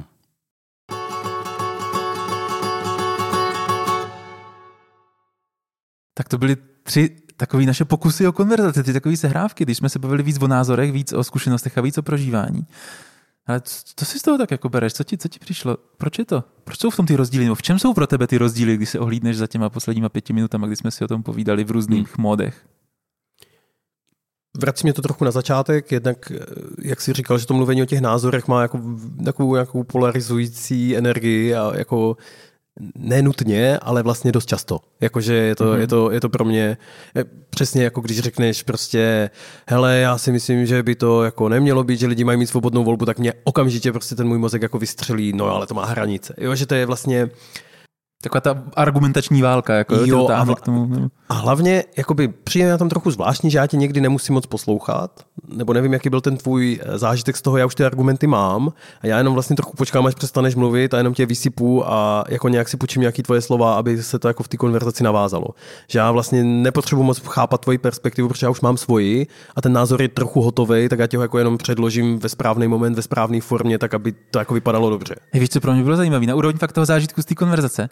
Tak to byly tři takový naše pokusy o konverzaci, ty takový sehrávky, když jsme se bavili víc o názorech, víc o zkušenostech a víc o prožívání. Ale to si z toho tak jako bereš, co ti, co ti přišlo? Proč je to? Proč jsou v tom ty rozdíly? Nebo v čem jsou pro tebe ty rozdíly, když se ohlídneš za těma posledníma pěti minutama, kdy jsme si o tom povídali v různých hm. módech? Vrací mě to trochu na začátek, jednak, jak jsi říkal, že to mluvení o těch názorech má jako takovou nějakou polarizující energii a jako nenutně, ale vlastně dost často. Jakože je to, mm-hmm. je to, je to pro mě přesně jako když řekneš prostě hele, já si myslím, že by to jako nemělo být, že lidi mají mít svobodnou volbu, tak mě okamžitě prostě ten můj mozek jako vystřelí, no ale to má hranice. Jo, že to je vlastně taková ta argumentační válka, jako jo, a, vla- k tomu. a hlavně jakoby přijde na tom trochu zvláštní, že já tě někdy nemusím moc poslouchat, nebo nevím, jaký byl ten tvůj zážitek z toho, já už ty argumenty mám a já jenom vlastně trochu počkám, až přestaneš mluvit a jenom tě vysypu a jako nějak si půjčím nějaký tvoje slova, aby se to jako v té konverzaci navázalo. Že já vlastně nepotřebuji moc chápat tvoji perspektivu, protože já už mám svoji a ten názor je trochu hotový, tak já tě ho jako jenom předložím ve správný moment, ve správné formě, tak aby to jako vypadalo dobře. Hey, víš, co pro mě bylo zajímavé na úrovni fakt toho zážitku z té konverzace.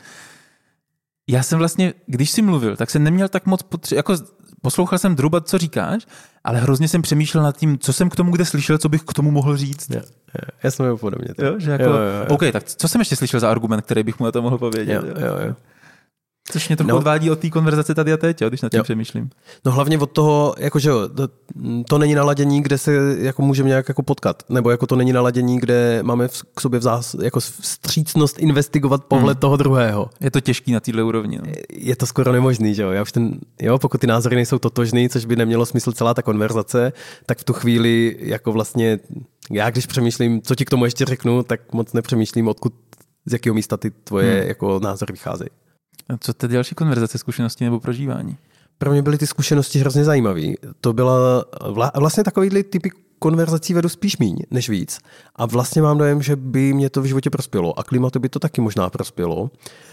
Já jsem vlastně, když jsi mluvil, tak jsem neměl tak moc potře- jako poslouchal jsem zhruba, co říkáš, ale hrozně jsem přemýšlel nad tím, co jsem k tomu kde slyšel, co bych k tomu mohl říct. Já, já, já jsem jo podobně. Jo, že jako, jo, jo, jo. OK, tak co jsem ještě slyšel za argument, který bych mu na to mohl povědět? Jo, jo, jo. Což mě trochu no. odvádí od té konverzace tady a teď, jo, když nad tím jo. přemýšlím. No hlavně od toho, jakože jo, to, to není naladění, kde se jako můžeme nějak jako potkat, nebo jako to není naladění, kde máme v, k sobě vzás, jako vstřícnost investigovat pohled hmm. toho druhého. Je to těžký na téhle úrovni. No. Je to skoro nemožný, že jo. Já už ten, jo, pokud ty názory nejsou totožný, což by nemělo smysl celá ta konverzace, tak v tu chvíli jako vlastně já když přemýšlím, co ti k tomu ještě řeknu, tak moc nepřemýšlím, odkud, z jakého místa ty tvoje hmm. jako názory vycházejí. A co ty další konverzace, zkušenosti nebo prožívání? Pro mě byly ty zkušenosti hrozně zajímavé. To byla vlastně takovýhle typy konverzací vedu spíš míň než víc. A vlastně mám dojem, že by mě to v životě prospělo. A klimatu by to taky možná prospělo.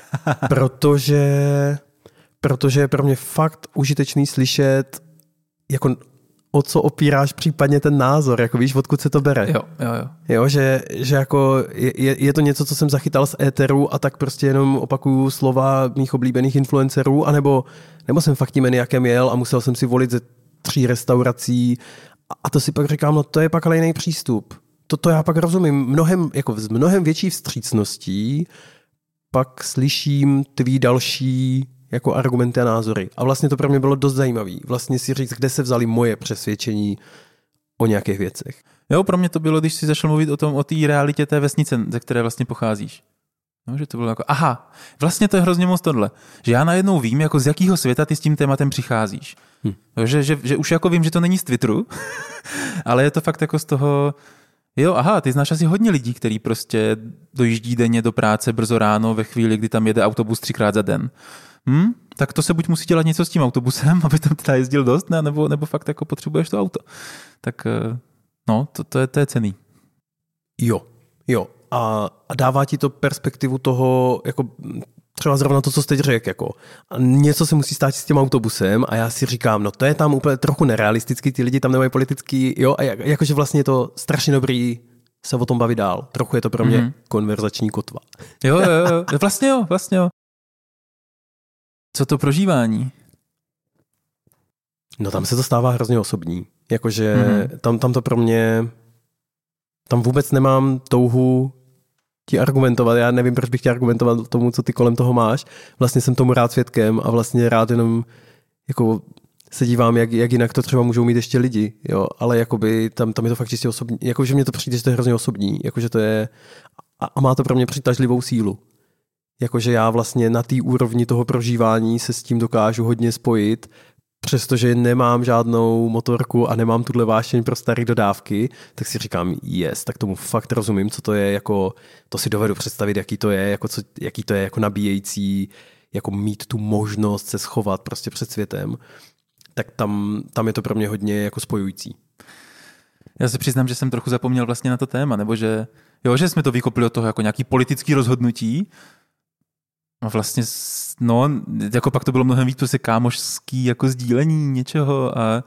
protože, protože je pro mě fakt užitečný slyšet, jako o co opíráš případně ten názor, jako víš, odkud se to bere. Jo, jo, jo. Jo, že, že jako je, je to něco, co jsem zachytal z éteru a tak prostě jenom opakuju slova mých oblíbených influencerů, anebo nebo jsem fakt tím maniakem jel a musel jsem si volit ze tří restaurací a to si pak říkám, no to je pak ale jiný přístup. To, to já pak rozumím. Mnohem, jako s mnohem větší vstřícností pak slyším tvý další jako argumenty a názory. A vlastně to pro mě bylo dost zajímavý. Vlastně si říct, kde se vzaly moje přesvědčení o nějakých věcech. Jo, pro mě to bylo, když jsi začal mluvit o tom, o té realitě té vesnice, ze které vlastně pocházíš. No, že to bylo jako, aha, vlastně to je hrozně moc tohle. Že já najednou vím, jako z jakého světa ty s tím tématem přicházíš. Hm. Že, že, že už jako vím, že to není z Twitteru, ale je to fakt jako z toho, jo, aha, ty znáš asi hodně lidí, kteří prostě dojíždí denně do práce brzo ráno ve chvíli, kdy tam jede autobus třikrát za den. Hm? Tak to se buď musí dělat něco s tím autobusem, aby tam teda jezdil dost, ne? Nebo, nebo fakt jako potřebuješ to auto. Tak no, to, to, je, to je cenný. Jo, jo. A, a dává ti to perspektivu toho, jako třeba zrovna to, co jste řekl, jako a něco se musí stát s tím autobusem a já si říkám, no to je tam úplně trochu nerealistický, ty lidi tam nemají politický, jo, a jak, jakože vlastně je to strašně dobrý se o tom bavit dál. Trochu je to pro mě mm-hmm. konverzační kotva. Jo, jo, jo, vlastně jo, vlastně jo. Co to prožívání? No tam se to stává hrozně osobní. Jakože mm-hmm. tam, tam to pro mě, tam vůbec nemám touhu ti argumentovat. Já nevím, proč bych ti argumentovat tomu, co ty kolem toho máš. Vlastně jsem tomu rád svědkem a vlastně rád jenom jako se dívám, jak, jak jinak to třeba můžou mít ještě lidi. Jo? Ale jakoby tam, tam je to fakt čistě osobní. Jakože mě to přijde, že to je hrozně osobní. Jakože to je, a, a má to pro mě přitažlivou sílu. Jakože já vlastně na té úrovni toho prožívání se s tím dokážu hodně spojit, přestože nemám žádnou motorku a nemám tuhle vášeň pro staré dodávky, tak si říkám, yes, tak tomu fakt rozumím, co to je, jako, to si dovedu představit, jaký to je, jako co, jaký to je jako nabíjející, jako mít tu možnost se schovat prostě před světem, tak tam, tam je to pro mě hodně jako spojující. Já se přiznám, že jsem trochu zapomněl vlastně na to téma, nebo že, jo, že jsme to vykopli od toho jako nějaký politický rozhodnutí. A vlastně, no, jako pak to bylo mnohem víc prostě kámošský jako sdílení něčeho a,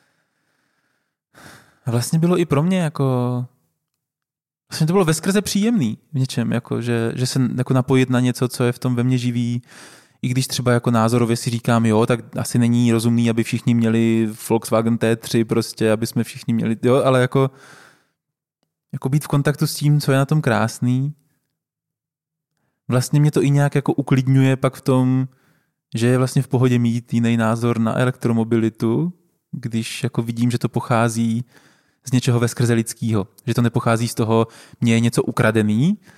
a vlastně bylo i pro mě jako, vlastně to bylo veskrze příjemný v něčem, jako, že, že se jako napojit na něco, co je v tom ve mně živý, i když třeba jako názorově si říkám, jo, tak asi není rozumný, aby všichni měli Volkswagen T tři prostě, aby jsme všichni měli, jo, ale jako, jako být v kontaktu s tím, co je na tom krásný. Vlastně mě to i nějak jako uklidňuje pak v tom, že je vlastně v pohodě mít jiný názor na elektromobilitu, když jako vidím, že to pochází z něčeho veskrze lidského. Že to nepochází z toho, mně je něco ukradený,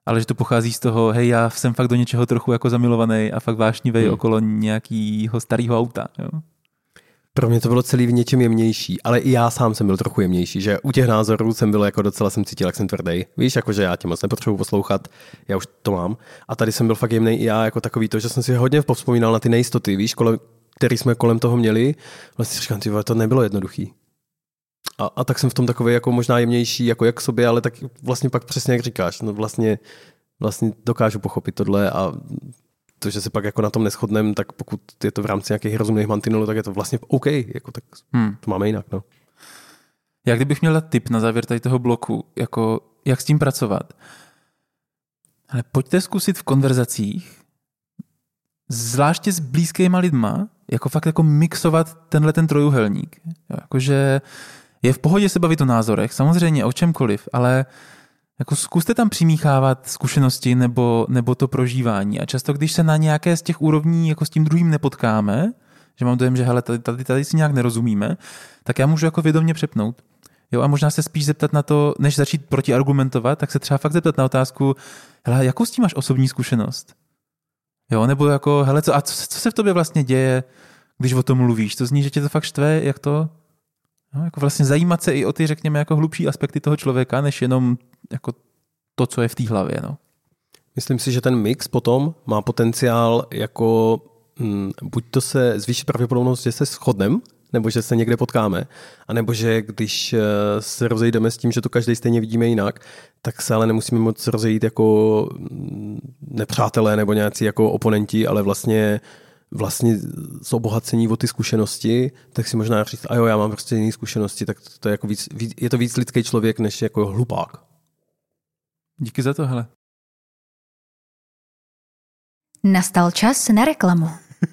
ale že to pochází z toho, hej, já jsem fakt do něčeho trochu jako zamilovaný a fakt vášnivý hmm. okolo nějakého starého auta. Jo? Pro mě to bylo celý v něčem jemnější, ale i já sám jsem byl trochu jemnější, že u těch názorů jsem byl jako docela, jsem cítil, jak jsem tvrdý. Víš, jakože já tě moc nepotřebuji poslouchat, já už to mám. A tady jsem byl fakt jemnej i já, jako takový to, že jsem si hodně povzpomínal na ty nejistoty, víš, kolem, který jsme kolem toho měli. Vlastně říkám, ty vole, to nebylo jednoduchý. A, a tak jsem v tom takový jako možná jemnější, jako jak k sobě, ale tak vlastně pak přesně jak říkáš, no vlastně, vlastně dokážu pochopit tohle a to, že se pak jako na tom neshodneme, tak pokud je to v rámci nějakých rozumných mantinelů, tak je to vlastně OK, jako tak hmm. to máme jinak. No. Já kdybych měl dát tip na závěr tady toho bloku, jako jak s tím pracovat, ale pojďte zkusit v konverzacích, zvláště s blízkýma lidma, jako fakt jako mixovat tenhle ten trojuhelník. Jakože je v pohodě se bavit o názorech, samozřejmě o čemkoliv, ale jako zkuste tam přimíchávat zkušenosti nebo, nebo to prožívání. A často, když se na nějaké z těch úrovní jako s tím druhým nepotkáme, že mám dojem, že hele, tady, tady, tady si nějak nerozumíme, tak já můžu jako vědomě přepnout. Jo, a možná se spíš zeptat na to, než začít protiargumentovat, tak se třeba fakt zeptat na otázku, hele, jakou s tím máš osobní zkušenost? Jo, nebo jako, hele, co, a co, co se v tobě vlastně děje, když o tom mluvíš? To zní, že tě to fakt štve, jak to? No, jako vlastně zajímat se i o ty, řekněme, jako hlubší aspekty toho člověka, než jenom jako to, co je v té hlavě. No. Myslím si, že ten mix potom má potenciál jako hm, buď to se zvýší pravděpodobnost, že se shodneme, nebo že se někde potkáme, anebo že když se rozejdeme s tím, že to každý stejně vidíme jinak, tak se ale nemusíme moc rozejít jako nepřátelé nebo nějací jako oponenti, ale vlastně vlastně z obohacení o ty zkušenosti, tak si možná říct, a jo, já mám prostě jiné zkušenosti, tak to je, jako víc, víc, je to víc lidský člověk, než jako hlupák. Díky za to, hele. Nastal čas na reklamu.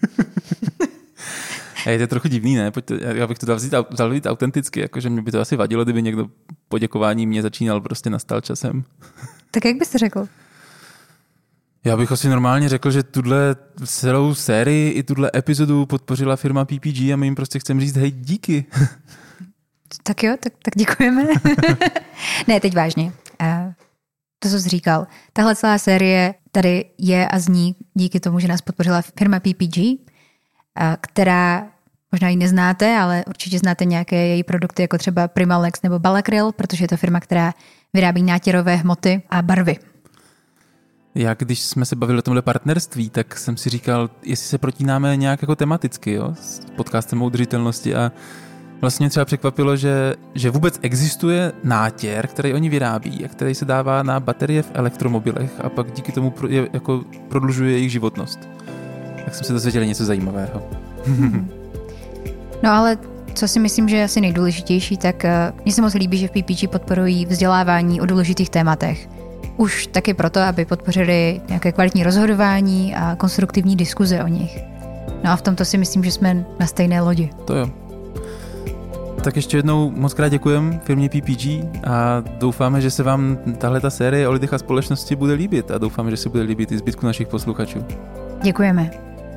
Hej, to je trochu divný, ne? Pojďte, já bych to dal vzít, dal vzít autenticky, jakože mě by to asi vadilo, kdyby někdo poděkování mě začínal prostě nastal časem. Tak jak byste řekl? Já bych asi normálně řekl, že tuhle celou sérii i tuhle epizodu podpořila firma P P G a my jim prostě chceme říct hej, díky. Tak jo, tak, tak děkujeme. Ne, teď vážně. To, co jsi říkal. Tahle celá série tady je a zní díky tomu, že nás podpořila firma P P G, která možná ji neznáte, ale určitě znáte nějaké její produkty, jako třeba Primalex nebo Balacryl, protože je to firma, která vyrábí nátěrové hmoty a barvy. Já když jsme se bavili o tomhle partnerství, tak jsem si říkal, jestli se protínáme nějak jako tematicky, jo, s podcastem o udržitelnosti a vlastně třeba překvapilo, že, že vůbec existuje nátěr, který oni vyrábí a který se dává na baterie v elektromobilech a pak díky tomu pro, je, jako prodlužuje jejich životnost. Tak jsem se dozvěděl něco zajímavého. No ale co si myslím, že je asi nejdůležitější, tak mně se moc líbí, že v P P G podporují vzdělávání o důležitých tématech. Už taky proto, aby podpořili nějaké kvalitní rozhodování a konstruktivní diskuze o nich. No a v tomto si myslím, že jsme na stejné lodi. To jo. Tak ještě jednou moc krát děkujem firmě P P G a doufáme, že se vám tahle ta série o lidech a společnosti bude líbit a doufáme, že se bude líbit i zbytku našich posluchačů. Děkujeme.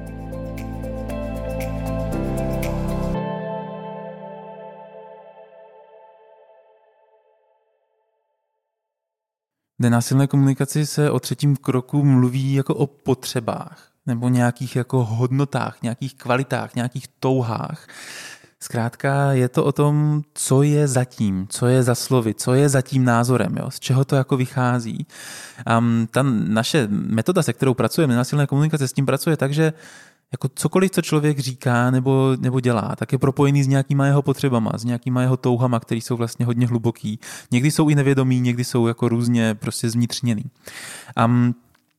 V nenásilné komunikaci se o třetím kroku mluví jako o potřebách nebo nějakých jako hodnotách, nějakých kvalitách, nějakých touhách. Zkrátka je to o tom, co je zatím, co je za slovy, co je za tím názorem, jo? Z čeho to jako vychází. Um, ta naše metoda, se kterou pracujeme, nenásilné komunikace, s tím pracuje tak, že jako cokoliv, co člověk říká nebo, nebo dělá, tak je propojený s nějakýma jeho potřebama, s nějakýma jeho touhama, které jsou vlastně hodně hluboký. Někdy jsou i nevědomí, někdy jsou jako různě prostě zvnitřněný. Um,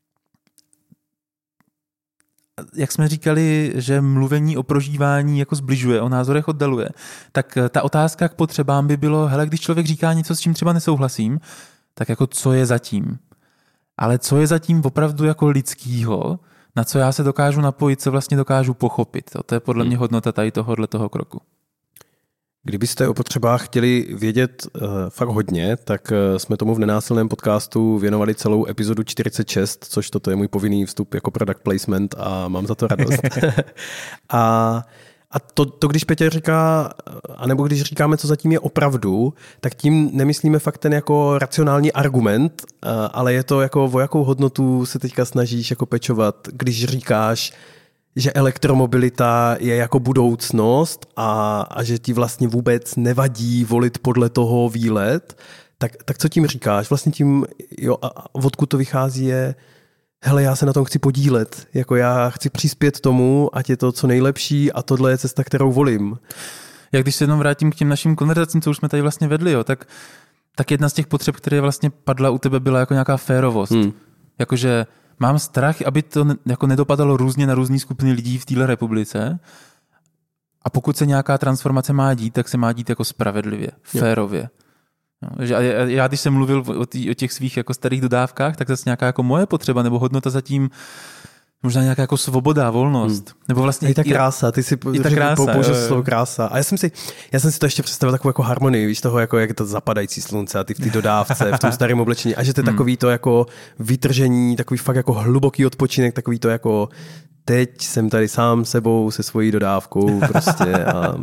jak jsme říkali, že mluvení o prožívání jako zbližuje, o názorech oddaluje, tak ta otázka k potřebám by bylo, hele, když člověk říká něco, s čím třeba nesouhlasím, tak jako co je zatím? Ale co je zatím opravdu jako lidskýho, na co já se dokážu napojit, co vlastně dokážu pochopit. To je podle mě hodnota tady tohohle toho kroku. Kdybyste o potřebách chtěli vědět uh, fakt hodně, tak uh, jsme tomu v nenásilném podcastu věnovali celou epizodu čtyřicet šest, což toto je můj povinný vstup jako product placement a mám za to radost. a A to, to, když Petě říká, anebo když říkáme, co zatím je opravdu, tak tím nemyslíme fakt ten jako racionální argument, ale je to jako o jakou hodnotu se teďka snažíš jako pečovat, když říkáš, že elektromobilita je jako budoucnost a, a že ti vlastně vůbec nevadí volit podle toho výlet, tak, tak co tím říkáš? Vlastně tím, jo, a odkud to vychází je, hele, já se na tom chci podílet, jako já chci přispět tomu, ať je to co nejlepší a tohle je cesta, kterou volím. Jak když se jenom vrátím k těm našim konverzacím, co už jsme tady vlastně vedli, jo, tak, tak jedna z těch potřeb, které vlastně padla u tebe, byla jako nějaká férovost. Hmm. Jakože mám strach, aby to jako nedopadalo různě na různý skupiny lidí v téhle republice a pokud se nějaká transformace má dít, tak se má dít jako spravedlivě, férově. No, že já, když jsem mluvil o, tý, o těch svých jako starých dodávkách, tak zase nějaká jako moje potřeba nebo hodnota zatím možná nějaká jako svoboda, volnost. Hmm. Nebo vlastně i ta krása, ty si použil slovo krása. A já jsem si, já jsem si to ještě představil takovou jako harmonii, víš toho, jako jak je to zapadající slunce a ty v té dodávce, v tom starém oblečení. A že to je hmm. takový to jako vytržení, takový fakt jako hluboký odpočinek, takový to jako teď jsem tady sám sebou se svojí dodávkou prostě a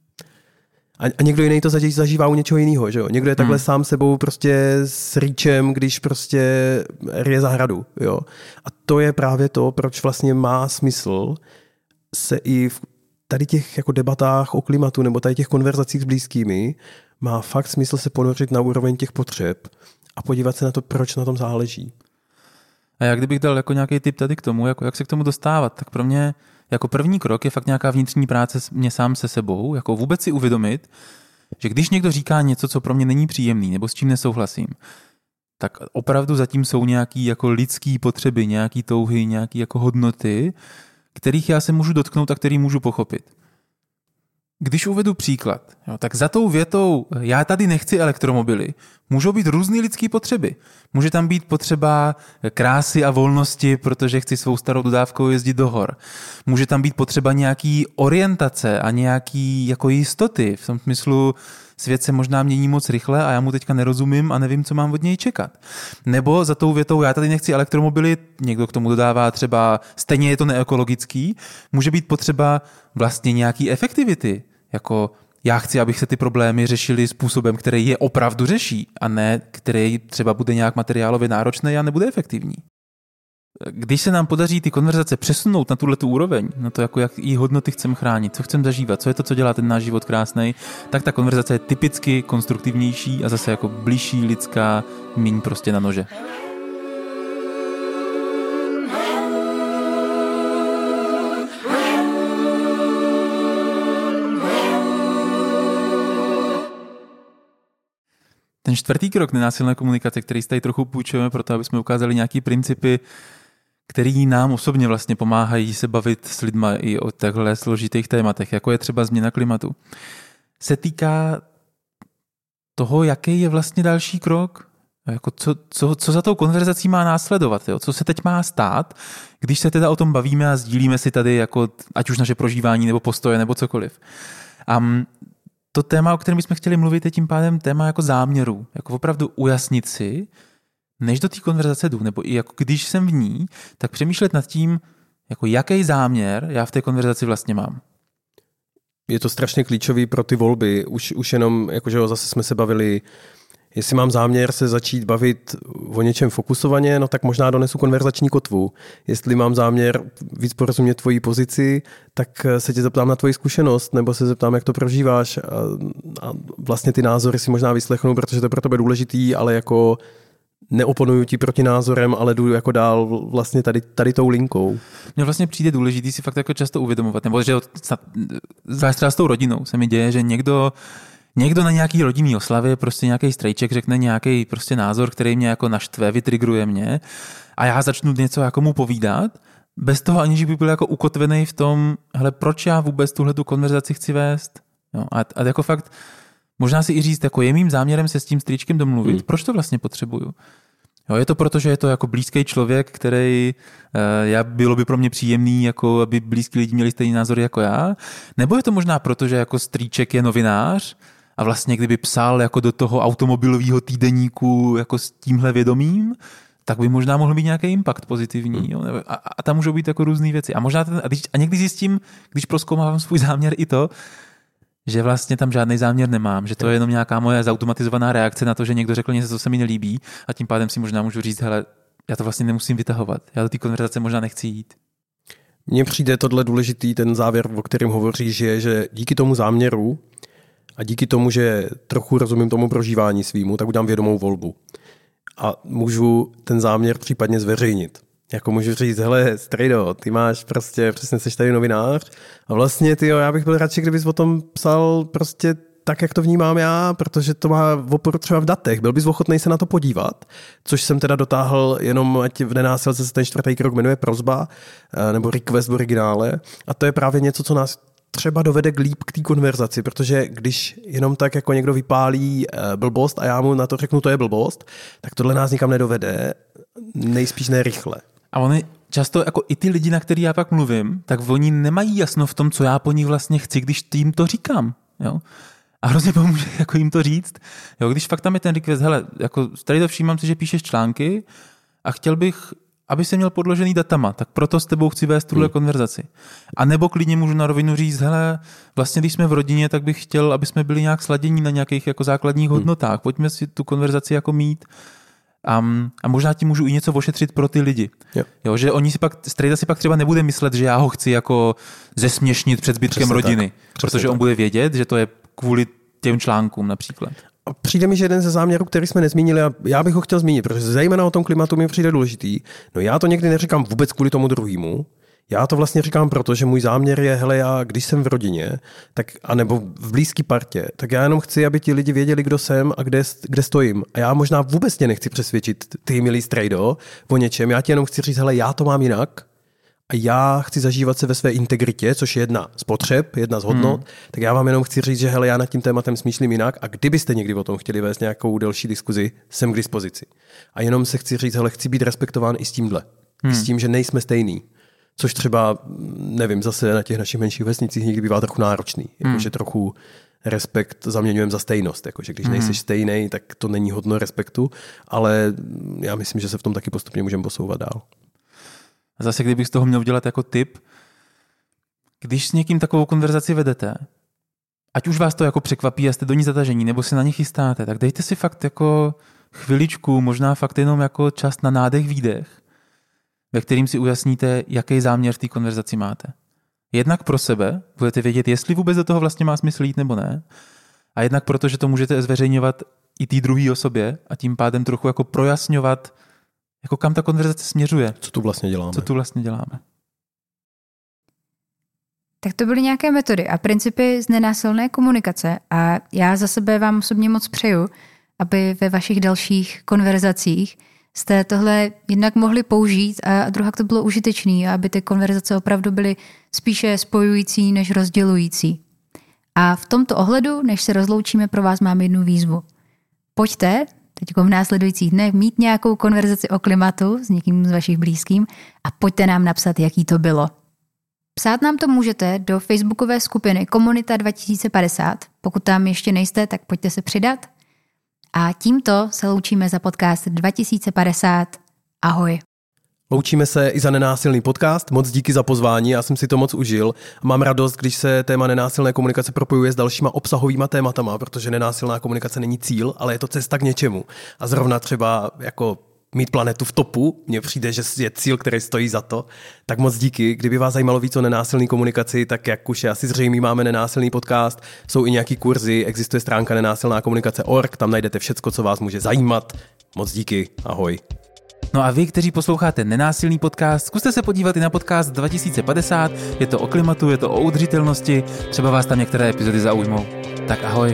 A někdo jiný to zažívá u něčeho jiného, že jo? Někdo je takhle hmm. sám sebou prostě s rýčem, když prostě rije zahradu, jo? A to je právě to, proč vlastně má smysl se i v tady těch jako debatách o klimatu nebo tady těch konverzacích s blízkými má fakt smysl se ponořit na úroveň těch potřeb a podívat se na to, proč na tom záleží. A já kdybych dal jako nějaký tip tady k tomu, jako jak se k tomu dostávat, tak pro mě jako první krok je fakt nějaká vnitřní práce mě sám se sebou, jako vůbec si uvědomit, že když někdo říká něco, co pro mě není příjemný nebo s čím nesouhlasím, tak opravdu zatím jsou nějaký jako lidský potřeby, nějaký touhy, nějaký jako hodnoty, kterých já se můžu dotknout a který můžu pochopit. Když uvedu příklad, jo, tak za tou větou já tady nechci elektromobily, můžou být různý lidský potřeby. Může tam být potřeba krásy a volnosti, protože chci svou starou dodávkou jezdit do hor. Může tam být potřeba nějaký orientace a nějaký jako jistoty. V tom smyslu svět se možná mění moc rychle a já mu teďka nerozumím a nevím, co mám od něj čekat. Nebo za tou větou já tady nechci elektromobily, někdo k tomu dodává třeba stejně je to neekologický, může být potřeba vlastně nějaký efektivity. Jako já chci, abych se ty problémy řešily způsobem, který je opravdu řeší a ne, který třeba bude nějak materiálově náročný a nebude efektivní. Když se nám podaří ty konverzace přesunout na tuhletu úroveň, na to, jako jak jí hodnoty chceme chránit, co chceme zažívat, co je to, co dělá ten náš život krásnej, tak ta konverzace je typicky konstruktivnější a zase jako blížší, lidská, míň prostě na nože. Ten čtvrtý krok nenásilné komunikace, který tady trochu půjčujeme proto, aby jsme ukázali nějaký principy, který nám osobně vlastně pomáhají se bavit s lidma i o takhle složitých tématech, jako je třeba změna klimatu, se týká toho, jaký je vlastně další krok, jako co, co, co za tou konverzací má následovat, jo? Co se teď má stát, když se teda o tom bavíme a sdílíme si tady jako, ať už naše prožívání nebo postoje nebo cokoliv. Um, To téma, o kterém bychom chtěli mluvit, je tím pádem téma jako záměru. Jako opravdu ujasnit si, než do té konverzace jdu, nebo i jako když jsem v ní, tak přemýšlet nad tím, jako jaký záměr já v té konverzaci vlastně mám. Je to strašně klíčový pro ty volby. Už, už jenom, jakože zase jsme se bavili, jestli mám záměr se začít bavit o něčem fokusovaně, no tak možná donesu konverzační kotvu. Jestli mám záměr víc porozumět tvojí pozici, tak se tě zeptám na tvoji zkušenost, nebo se zeptám, jak to prožíváš a, a vlastně ty názory si možná vyslechnu, protože to je pro tebe důležitý, ale jako neoponuju ti proti názorem, ale jdu jako dál vlastně tady, tady tou linkou. Mně vlastně přijde důležitý si fakt jako často uvědomovat, nebo že zvlášť třeba s tou rodinou se mi děje, že někdo Někdo na nějaký rodinný oslavě, prostě nějaký strejček řekne nějaký prostě názor, který mě jako naštve, vytrigruje mě a já začnu něco jako mu povídat, bez toho aniž by byl jako ukotvený v tom, hele, proč já vůbec tuhletu konverzaci chci vést. Jo, a, a jako fakt, možná si i říct, jako je mým záměrem se s tím strýčkem domluvit, hmm. proč to vlastně potřebuju. Jo, je to proto, že je to jako blízký člověk, který já, bylo by pro mě příjemný, jako aby blízký lidi měli stejný názory jako já, nebo je to možná proto, že jako strýček je novinář, a vlastně kdyby psal jako do toho automobilového týdeníku jako s tímhle vědomím, tak by možná mohl být nějaký impact pozitivní. Jo? A, a tam můžou být jako různé věci. A možná ten, a, když, a někdy zjistím, když prozkoumávám svůj záměr i to, že vlastně tam žádný záměr nemám, že to je jenom nějaká moje zautomatizovaná reakce na to, že někdo řekl něco, co se mi nelíbí a tím pádem si možná můžu říct, hele, já to vlastně nemusím vytahovat. Já do té konverzace možná nechci jít. Mně přijde tohle důležitý, ten závěr, o kterém hovoříš, je, že díky tomu záměru a díky tomu, že trochu rozumím tomu prožívání svýmu, tak udělám vědomou volbu. A můžu ten záměr případně zveřejnit. Jako můžu říct, hele, strejdo, ty máš prostě, přesně seš tady novinář a vlastně, tyjo, já bych byl radši, kdybys o tom psal prostě tak, jak to vnímám já, protože to má oporu třeba v datech. Byl bys ochotnej se na to podívat, což jsem teda dotáhl jenom, ať v Nenásilce se ten čtvrtý krok jmenuje prosba nebo request v originále. A to je právě něco, co nás třeba dovede k líp k té konverzaci, protože když jenom tak jako někdo vypálí blbost a já mu na to řeknu, to je blbost, tak tohle nás nikam nedovede, nejspíš ne rychle. A oni často, jako i ty lidi, na který já pak mluvím, tak oni nemají jasno v tom, co já po nich vlastně chci, když jim to říkám. Jo? A hrozně pomůže jako jim to říct. Jo, když fakt tam je ten request, hele, jako tady to všímám si, že píšeš články a chtěl bych, aby se měl podložený datama, tak proto s tebou chci vést tuhle hmm. konverzaci. A nebo klidně můžu na rovinu říct, hele, vlastně když jsme v rodině, tak bych chtěl, aby jsme byli nějak sladění na nějakých jako základních hmm. hodnotách. Pojďme si tu konverzaci jako mít. A, a možná ti můžu i něco ošetřit pro ty lidi. Jo. Jo, že oni si pak, strejda si pak třeba nebude myslet, že já ho chci jako zesměšnit před zbytkem Přesně rodiny, tak. protože tak. on bude vědět, že to je kvůli těm článkům například. A přijde mi, že jeden ze záměrů, který jsme nezmínili, a já bych ho chtěl zmínit, protože zejména o tom klimatu mi přijde důležitý. No já to někdy neříkám vůbec kvůli tomu druhému. Já to vlastně říkám proto, že můj záměr je, hele, já když jsem v rodině, tak, anebo v blízké partě, tak já jenom chci, aby ti lidi věděli, kdo jsem a kde, kde stojím. A já možná vůbec tě nechci přesvědčit, ty milý strejdo, o něčem. Já ti jenom chci říct, hele, já to mám jinak a já chci zažívat se ve své integritě, což je jedna z potřeb, jedna z hodnot, hmm. tak já vám jenom chci říct, že hele, já nad tím tématem smýšlím jinak a kdybyste někdy o tom chtěli vést nějakou delší diskuzi, jsem k dispozici. A jenom se chci říct, hele, chci být respektován i s tímhle. Hmm. I s tím, že nejsme stejný. Což třeba, nevím, zase na těch našich menších vesnicích někdy bývá trochu náročný. Jakože hmm. trochu respekt zaměňujeme za stejnost. Jakože když hmm. nejseš stejnej, tak to není hodno respektu, ale já myslím, že se v tom taky postupně můžeme posouvat dál. A zase, kdybych z toho měl udělat jako tip, když s někým takovou konverzaci vedete, ať už vás to jako překvapí a jste do ní zatažení, nebo se na ně chystáte, tak dejte si fakt jako chviličku, možná fakt jenom jako čas na nádech, výdech, ve kterým si ujasníte, jaký záměr v té konverzaci máte. Jednak pro sebe, budete vědět, jestli vůbec do toho vlastně má smysl jít nebo ne, a jednak proto, že to můžete zveřejňovat i té druhé osobě a tím pádem trochu jako projasňovat, jako kam ta konverzace směřuje. Co tu vlastně děláme. Co tu vlastně děláme. Tak to byly nějaké metody a principy z nenásilné komunikace a já za sebe vám osobně moc přeju, aby ve vašich dalších konverzacích jste tohle jednak mohli použít a druhá to bylo užitečný, aby ty konverzace opravdu byly spíše spojující než rozdělující. A v tomto ohledu, než se rozloučíme, pro vás mám jednu výzvu. Pojďte teď v následujících dnech mít nějakou konverzaci o klimatu s někým z vašich blízkým a pojďte nám napsat, jaký to bylo. Psát nám to můžete do facebookové skupiny Komunita dva tisíce padesát. Pokud tam ještě nejste, tak pojďte se přidat. A tímto se loučíme za podcast dva tisíce padesát. Ahoj. Loučíme se i za Nenásilný podcast. Moc díky za pozvání, já jsem si to moc užil. Mám radost, když se téma nenásilné komunikace propojuje s dalšíma obsahovýma tématama, protože nenásilná komunikace není cíl, ale je to cesta k něčemu. A zrovna třeba jako mít planetu v topu, mně přijde, že je cíl, který stojí za to. Tak moc díky. Kdyby vás zajímalo víc o nenásilné komunikaci, tak jak už je asi zřejmý, máme Nenásilný podcast, jsou i nějaký kurzy, existuje stránka nenásilná komunikace tečka org, tam najdete všecko, co vás může zajímat. Moc díky, ahoj. No a vy, kteří posloucháte Nenásilný podcast, zkuste se podívat i na podcast dva tisíce padesát, je to o klimatu, je to o udržitelnosti, třeba vás tam některé epizody zaujmou. Tak ahoj.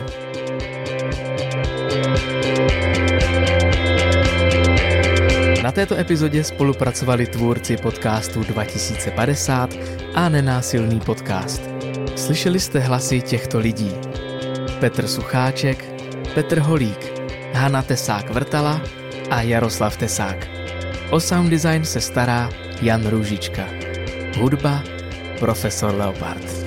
Na této epizodě spolupracovali tvůrci podcastu dva tisíce padesát a Nenásilný podcast. Slyšeli jste hlasy těchto lidí: Petr Sucháček, Petr Holík, Hana Tesák-Vrtala a Jaroslav Tesák. O sound design se stará Jan Růžička. Hudba Profesor Leopard.